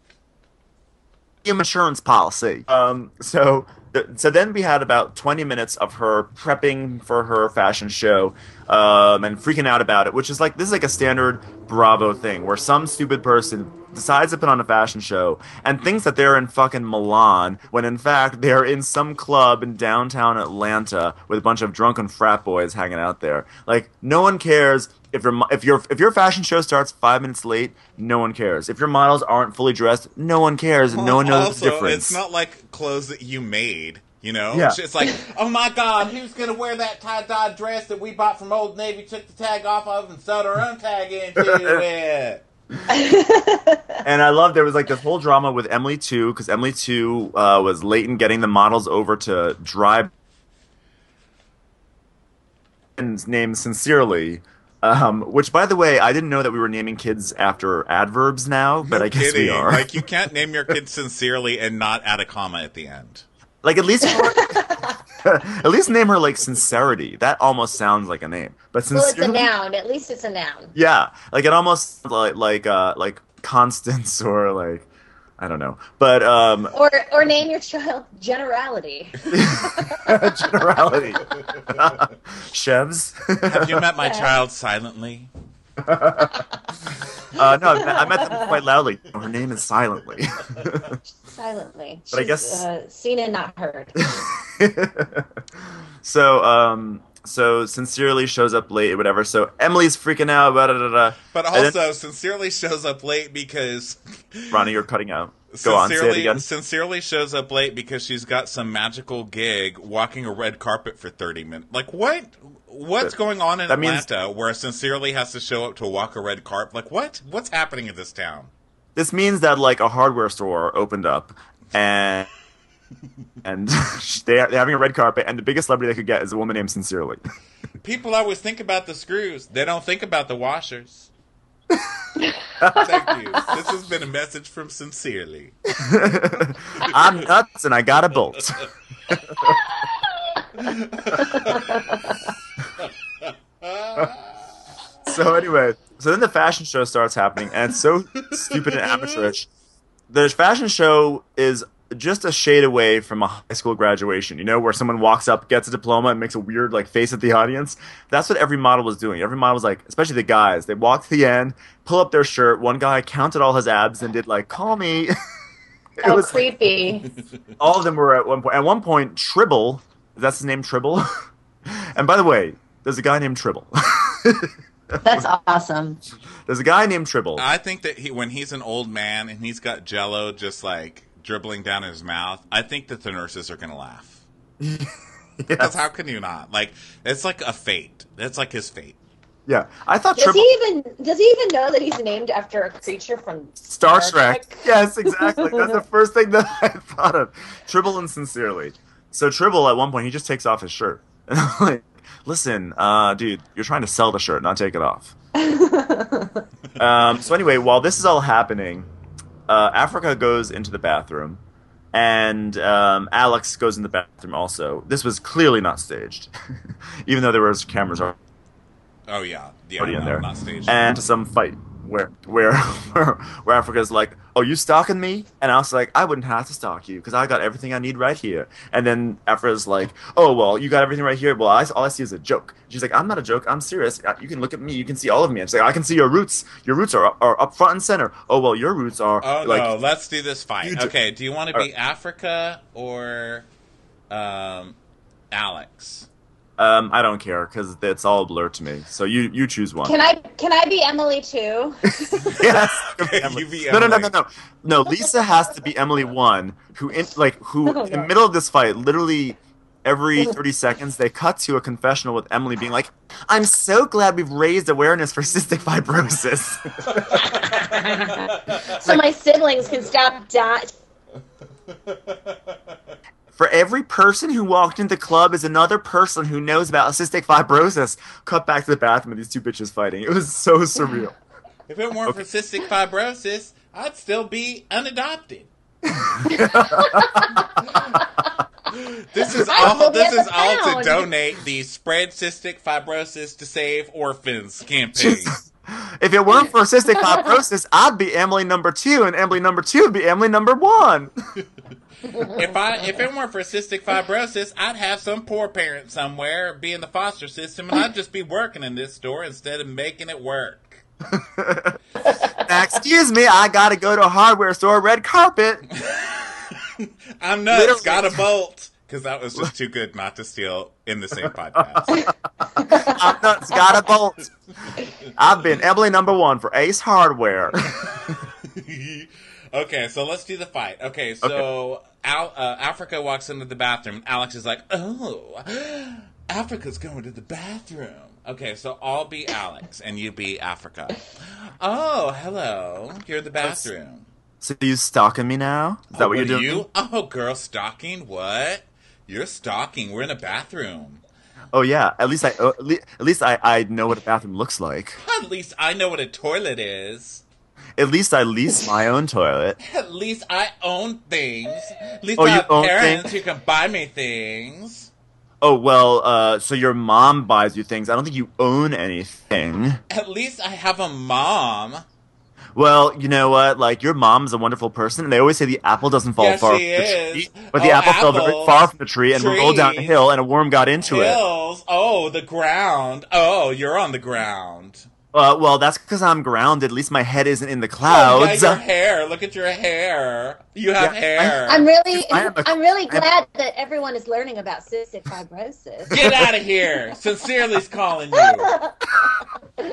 insurance policy. So then we had about 20 minutes of her prepping for her fashion show, and freaking out about it, which is like, this is like a standard Bravo thing where some stupid person decides to put on a fashion show and thinks that they're in fucking Milan when in fact they're in some club in downtown Atlanta with a bunch of drunken frat boys hanging out there. Like, no one cares. If your fashion show starts 5 minutes late, no one cares. If your models aren't fully dressed, no one cares, and no one knows the difference. It's not like clothes that you made, Yeah. It's like, oh my God, who's gonna wear that tie-dye dress that we bought from Old Navy, took the tag off of, and sewed our own tag into it? And I love there was like this whole drama with Emily 2 because Emily 2 was late in getting the models over to dry. Named Sincerely. Which, by the way, I didn't know that we were naming kids after adverbs now, but I guess we are. Like, you can't name your kid Sincerely and not add a comma at the end. Like, at least name her, like, Sincerity. That almost sounds like a name. But Sincerely... Well, it's a noun. At least it's a noun. Yeah. Like, it almost like Constance or, like, I don't know. But, Or name your child Generality. Generality. Chevs. Have you met my child silently? No, I met them quite loudly. Her name is Silently. Silently. But I guess seen and not heard. So Sincerely shows up late, whatever. So Emily's freaking out. Blah, blah, blah, blah. But also, Sincerely shows up late because Ronnie, you're cutting out. Go on, say it again. Sincerely shows up late because she's got some magical gig walking a red carpet for 30 minutes. Like, what? What's going on in Atlanta where Sincerely has to show up to walk a red carpet? Like, what? What's happening in this town? This means that, like, a hardware store opened up, and they're having a red carpet, and the biggest celebrity they could get is a woman named Sincerely. People always think about the screws. They don't think about the washers. Thank you. This has been a message from Sincerely. I'm nuts, and I got a bolt. So anyway, then the fashion show starts happening, and it's so stupid and amateurish. The fashion show is just a shade away from a high school graduation, where someone walks up, gets a diploma, and makes a weird like face at the audience. That's what every model was doing. Every model was like, especially the guys, they walked to the end, pull up their shirt. One guy counted all his abs and did like, "Call me." It was creepy. All of them were at one point. At one point, Tribble, That's his name, Tribble. And by the way, there's a guy named Tribble. That's awesome. There's a guy named Tribble. I think that when he's an old man and he's got Jello just like dribbling down his mouth, I think that the nurses are going to laugh. Because how can you not? Like, it's like a fate. That's like his fate. Yeah, I thought Does he even know that he's named after a creature from Star Trek? Yes, exactly. That's the first thing that I thought of. Tribble and Sincerely. So Tribble, at one point, he just takes off his shirt. And I'm like, listen, dude, you're trying to sell the shirt, not take it off. So anyway, while this is all happening, Africa goes into the bathroom, and Alex goes in the bathroom also. This was clearly not staged, even though there was cameras already in there. Not staged. And some fight where Africa's like, "Oh, you stalking me?" And I was like, "I wouldn't have to stalk you because I got everything I need right here." And then Africa's like, "Oh, well, you got everything right here. Well, all I see is a joke." She's like, "I'm not a joke. I'm serious. You can look at me. You can see all of me." And she's like, "I can see your roots. Your roots are up front and center." "Oh, well, your roots are." Oh like, no, let's do this fight. Okay, do you want to be Africa or Alex? I don't care because it's all blurred to me. So you choose one. Can I be Emily too? Yes. You be Emily. No. Lisa has to be Emily 1, who in the middle of this fight, literally every 30 seconds, they cut to a confessional with Emily being like, "I'm so glad we've raised awareness for cystic fibrosis." So my siblings can stop dying. For every person who walked into the club is another person who knows about cystic fibrosis. Cut back to the bathroom and these two bitches fighting. It was so surreal. If it weren't for cystic fibrosis, I'd still be unadopted. This is all to donate the Spread Cystic Fibrosis to Save Orphans campaign. If it weren't for cystic fibrosis, I'd be Emily number 2, and Emily number 2 would be Emily number 1. If it weren't for cystic fibrosis, I'd have some poor parent somewhere be in the foster system, and I'd just be working in this store instead of making it work. Excuse me, I gotta go to a hardware store, red carpet. I'm nuts, literally. Got a bolt. Because that was just too good not to steal in the same podcast. I'm nuts, got a bolt. I've been Emily number 1 for Ace Hardware. Okay, so let's do the fight. Okay, so Africa walks into the bathroom. Alex is like, "Oh, Africa's going to the bathroom." Okay, so I'll be Alex and you be Africa. "Oh, hello. You're in the bathroom." So you stalking me now? Is that what you're doing? Oh, girl, stalking? What? You're stalking. We're in a bathroom. Oh yeah. At least I know what a bathroom looks like. At least I know what a toilet is. At least I lease my own toilet. At least I own things. At least I have parents who can buy me things. Oh, well, so your mom buys you things. I don't think you own anything. At least I have a mom. Well, you know what? Like, your mom's a wonderful person, and they always say the apple doesn't fall far from the tree. But the apple fell very far from the tree and rolled down a hill, and a worm got into it. Oh, the ground. Oh, you're on the ground. Well, that's because I'm grounded. At least my head isn't in the clouds. Oh, yeah, your hair. Look at your hair. You have hair. I'm really glad that everyone is learning about cystic fibrosis. Get out of here. Sincerely's calling you.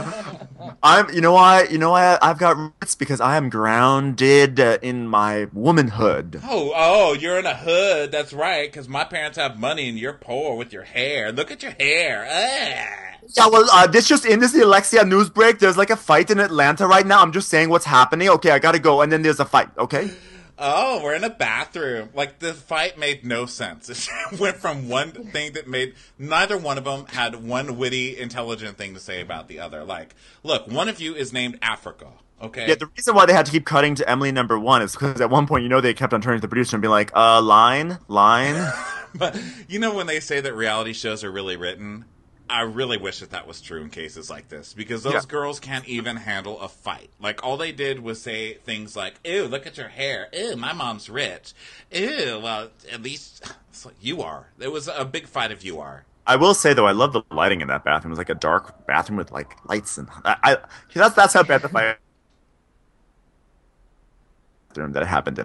You know why I've got roots? Because I am grounded in my womanhood. Oh, you're in a hood. That's right. Because my parents have money and you're poor with your hair. Look at your hair. Yeah, well, this is the Alexia news break. There's like a fight in Atlanta right now. I'm just saying what's happening. Okay, I gotta go. And then there's a fight, okay? Oh, we're in a bathroom. Like, the fight made no sense. It went from one thing that made... Neither one of them had one witty, intelligent thing to say about the other. Like, look, one of you is named Africa, okay? Yeah, the reason why they had to keep cutting to Emily number 1 is because at one point, they kept on turning to the producer and being like, line? But, when they say that reality shows are really written... I really wish that was true in cases like this, because those girls can't even handle a fight. Like, all they did was say things like, "Ew, look at your hair. Ew, my mom's rich. Ew, well, at least it's like you are." It was a big fight if you are. I will say, though, I love the lighting in that bathroom. It was like a dark bathroom with, like, lights. And that's how bad the fight that it happened in.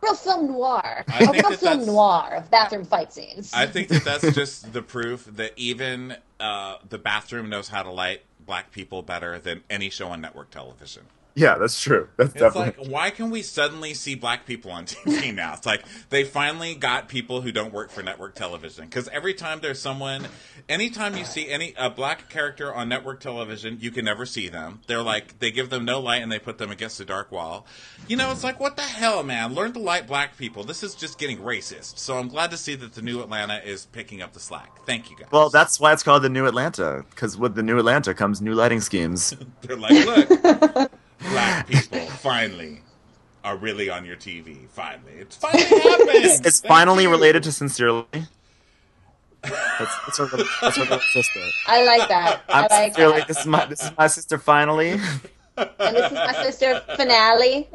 real film noir. I think real film noir of bathroom fight scenes. I think that's just the proof that even the bathroom knows how to light black people better than any show on network television. Yeah, that's true. It's definitely like, why can we suddenly see black people on TV now? It's like they finally got people who don't work for network television. Because every time there's someone, anytime you see a black character on network television, you can never see them. They're like, they give them no light and they put them against a dark wall. You know, it's like, what the hell, man? Learn to light black people. This is just getting racist. So I'm glad to see that the New Atlanta is picking up the slack. Thank you, guys. Well, that's why it's called the New Atlanta. Because with the New Atlanta comes new lighting schemes. They're like, look. Black people finally are really on your TV. Finally, it's finally happened. It's finally related to Sincerely. That's our little sister. I like that. I'm Sincerely. That. This is my sister. Finally. And this is my sister. Finale.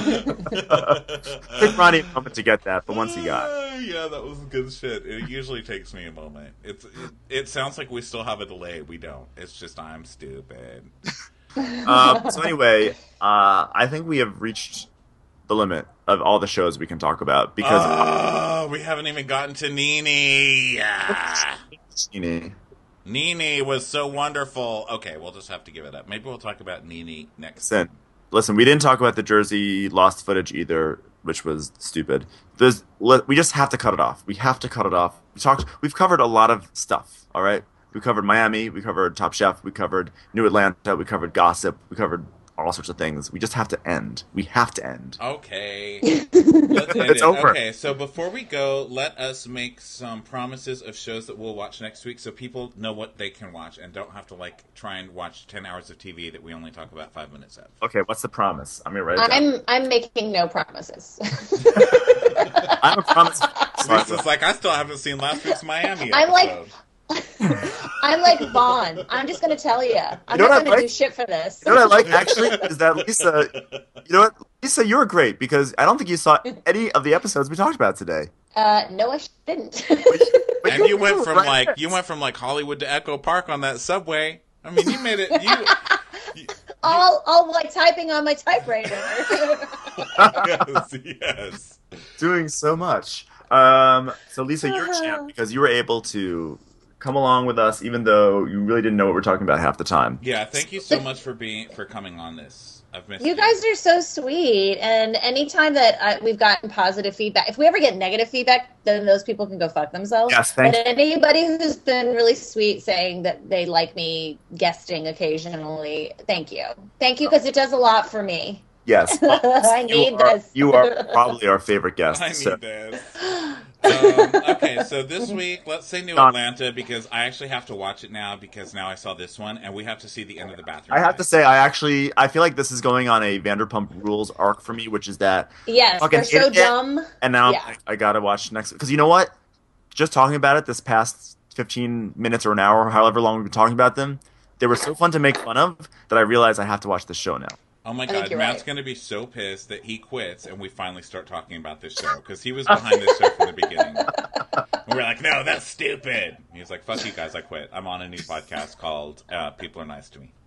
Took Ronnie a moment to get that, but once he got. Yeah, that was good shit. It usually takes me a moment. It sounds like we still have a delay. We don't. It's just I'm stupid. So anyway, I think we have reached the limit of all the shows we can talk about because we haven't even gotten to Nene. Nene was so wonderful. Okay, we'll just have to give it up. Maybe we'll talk about Nene next. Listen, we didn't talk about the Jersey lost footage either, which was stupid. We just have to cut it off. We have to cut it off. We've covered a lot of stuff. All right. We covered Miami, we covered Top Chef, we covered New Atlanta, we covered Gossip, we covered all sorts of things. We just have to end. We have to end. Okay. Let's end it's over. Okay, so before we go, let us make some promises of shows that we'll watch next week so people know what they can watch and don't have to try and watch 10 hours of TV that we only talk about 5 minutes of. Okay, what's the promise? I'm going to write it down. I'm making no promises. I'm a promise. Lisa's like, I still haven't seen last week's Miami episode. I'm like Vaughn. I'm just going to tell you. I'm not going to do shit for this. You know what I like, actually, is that Lisa, you know what? Lisa, you were great because I don't think you saw any of the episodes we talked about today. No, I didn't. And you went from Hollywood to Echo Park on that subway. I mean, you made it. All typing on my typewriter. Yes. Doing so much. So Lisa, you're a champ because you were able to come along with us, even though you really didn't know what we're talking about half the time. Yeah, thank you so much for coming on this. I've missed you. Guys are so sweet, and anytime that we've gotten positive feedback, if we ever get negative feedback, then those people can go fuck themselves. Yes, thanks. But anybody who's been really sweet saying that they like me guesting occasionally, thank you, because it does a lot for me. Yes, I need this. You are probably our favorite guest. I need this. Okay, so this week, let's say New Atlanta, because I actually have to watch it now because now I saw this one, and we have to see the end of the bathroom. I have to say, I feel like this is going on a Vanderpump Rules arc for me, which is that they're so dumb, and now I gotta watch next because you know what? Just talking about it this past 15 minutes or an hour, however long we've been talking about them, they were so fun to make fun of that I realized I have to watch the show now. Oh my God, Matt's going to be so pissed that he quits and we finally start talking about this show because he was behind this show from the beginning. And we're like, no, that's stupid. And he's like, fuck you guys, I quit. I'm on a new podcast called People Are Nice to Me.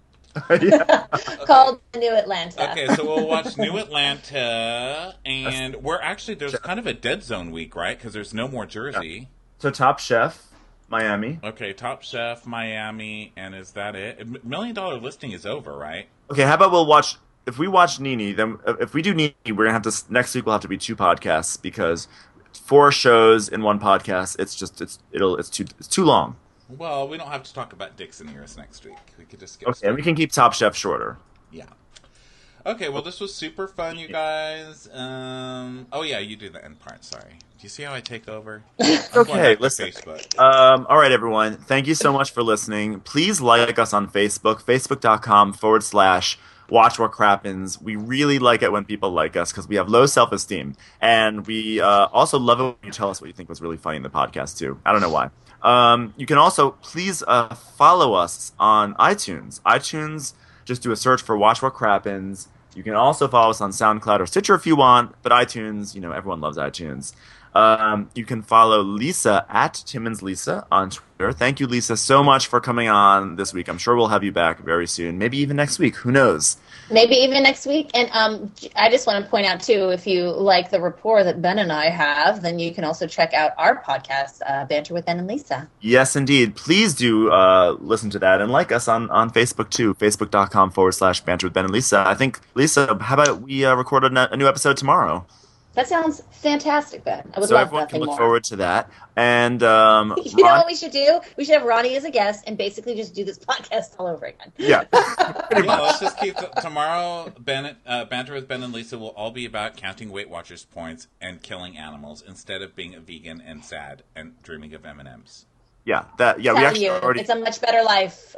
Called New Atlanta. Okay, so we'll watch New Atlanta, and there's kind of a dead zone week, right? Because there's no more Jersey. So Top Chef, Miami. Okay, Top Chef, Miami, and is that it? $1 Million Listing is over, right? Okay, how about if we watch Nene, then if we do Nene, we're gonna have to next week. We'll have to be 2 podcasts because 4 shows in 1 podcast. It's too long. Well, we don't have to talk about Dicks and Ears next week. We could just skip. Okay, and we can keep Top Chef shorter. Yeah. Okay, well, this was super fun, you guys. Oh yeah, you do the end part. Sorry. Do you see how I take over? Okay, listen. All right, everyone. Thank you so much for listening. Please like us on Facebook, facebook.com/Watch What Crappens. We really like it when people like us because we have low self-esteem. And we also love it when you tell us what you think was really funny in the podcast, too. I don't know why. You can also please follow us on iTunes. iTunes, just do a search for Watch What Crappens. You can also follow us on SoundCloud or Stitcher if you want, but iTunes, everyone loves iTunes. You can follow Lisa at Timmons Lisa on Twitter. Thank you, Lisa, so much for coming on this week. I'm sure we'll have you back very soon, maybe even next week. Who knows? Maybe even next week. And I just want to point out, too, if you like the rapport that Ben and I have, then you can also check out our podcast, Banter with Ben and Lisa. Yes, indeed. Please do listen to that and like us on Facebook, too, facebook.com/Banter with Ben and Lisa. I think, Lisa, how about we record a new episode tomorrow? That sounds fantastic, Ben. I would so love everyone nothing can look more. forward to that. And you know what we should do? We should have Ronnie as a guest and basically just do this podcast all over again. Yeah. Let's just keep tomorrow. Banter with Ben and Lisa will all be about counting Weight Watchers points and killing animals instead of being a vegan and sad and dreaming of M&Ms. Yeah, we actually already. It's a much better life.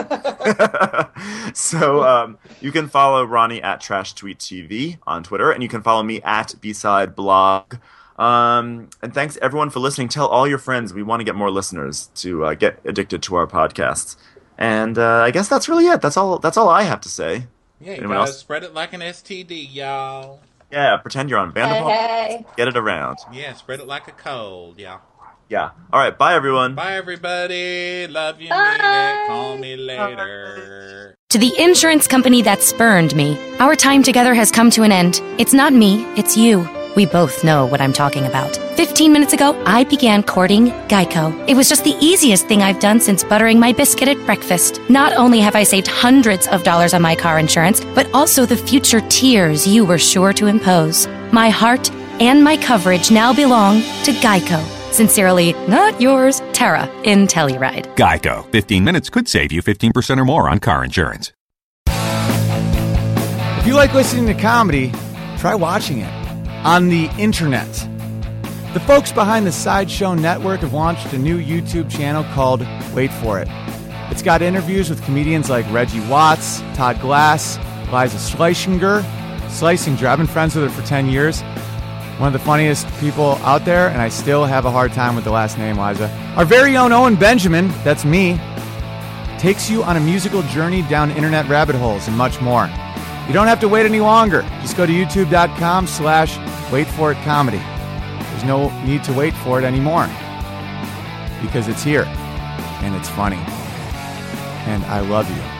So you can follow Ronnie at Trash Tweet TV on Twitter, and you can follow me at B-Side Blog. And thanks everyone for listening. Tell all your friends. We want to get more listeners to get addicted to our podcasts. And I guess that's really it. That's all I have to say. Yeah, you gotta spread it like an STD, y'all. Yeah, pretend you're on Vanderpump. Hey. Get it around. Yeah, spread it like a cold, yeah. Yeah. All right. Bye, everyone. Bye, everybody. Love you, mean it. Call me later. To the insurance company that spurned me, our time together has come to an end. It's not me, it's you. We both know what I'm talking about. 15 minutes ago, I began courting Geico. It was just the easiest thing I've done since buttering my biscuit at breakfast. Not only have I saved hundreds of dollars on my car insurance, but also the future tears you were sure to impose. My heart and my coverage now belong to Geico. Sincerely, not yours, Tara in Telluride. Geico. 15 minutes could save you 15% or more on car insurance. If you like listening to comedy, try watching it on the internet. The folks behind the Sideshow Network have launched a new YouTube channel called Wait For It. It's got interviews with comedians like Reggie Watts, Todd Glass, Liza Schlesinger. I've been friends with her for 10 years. One of the funniest people out there, and I still have a hard time with the last name, Liza. Our very own Owen Benjamin, that's me, takes you on a musical journey down internet rabbit holes and much more. You don't have to wait any longer. Just go to youtube.com/waitforitcomedy. There's no need to wait for it anymore because it's here and it's funny. And I love you.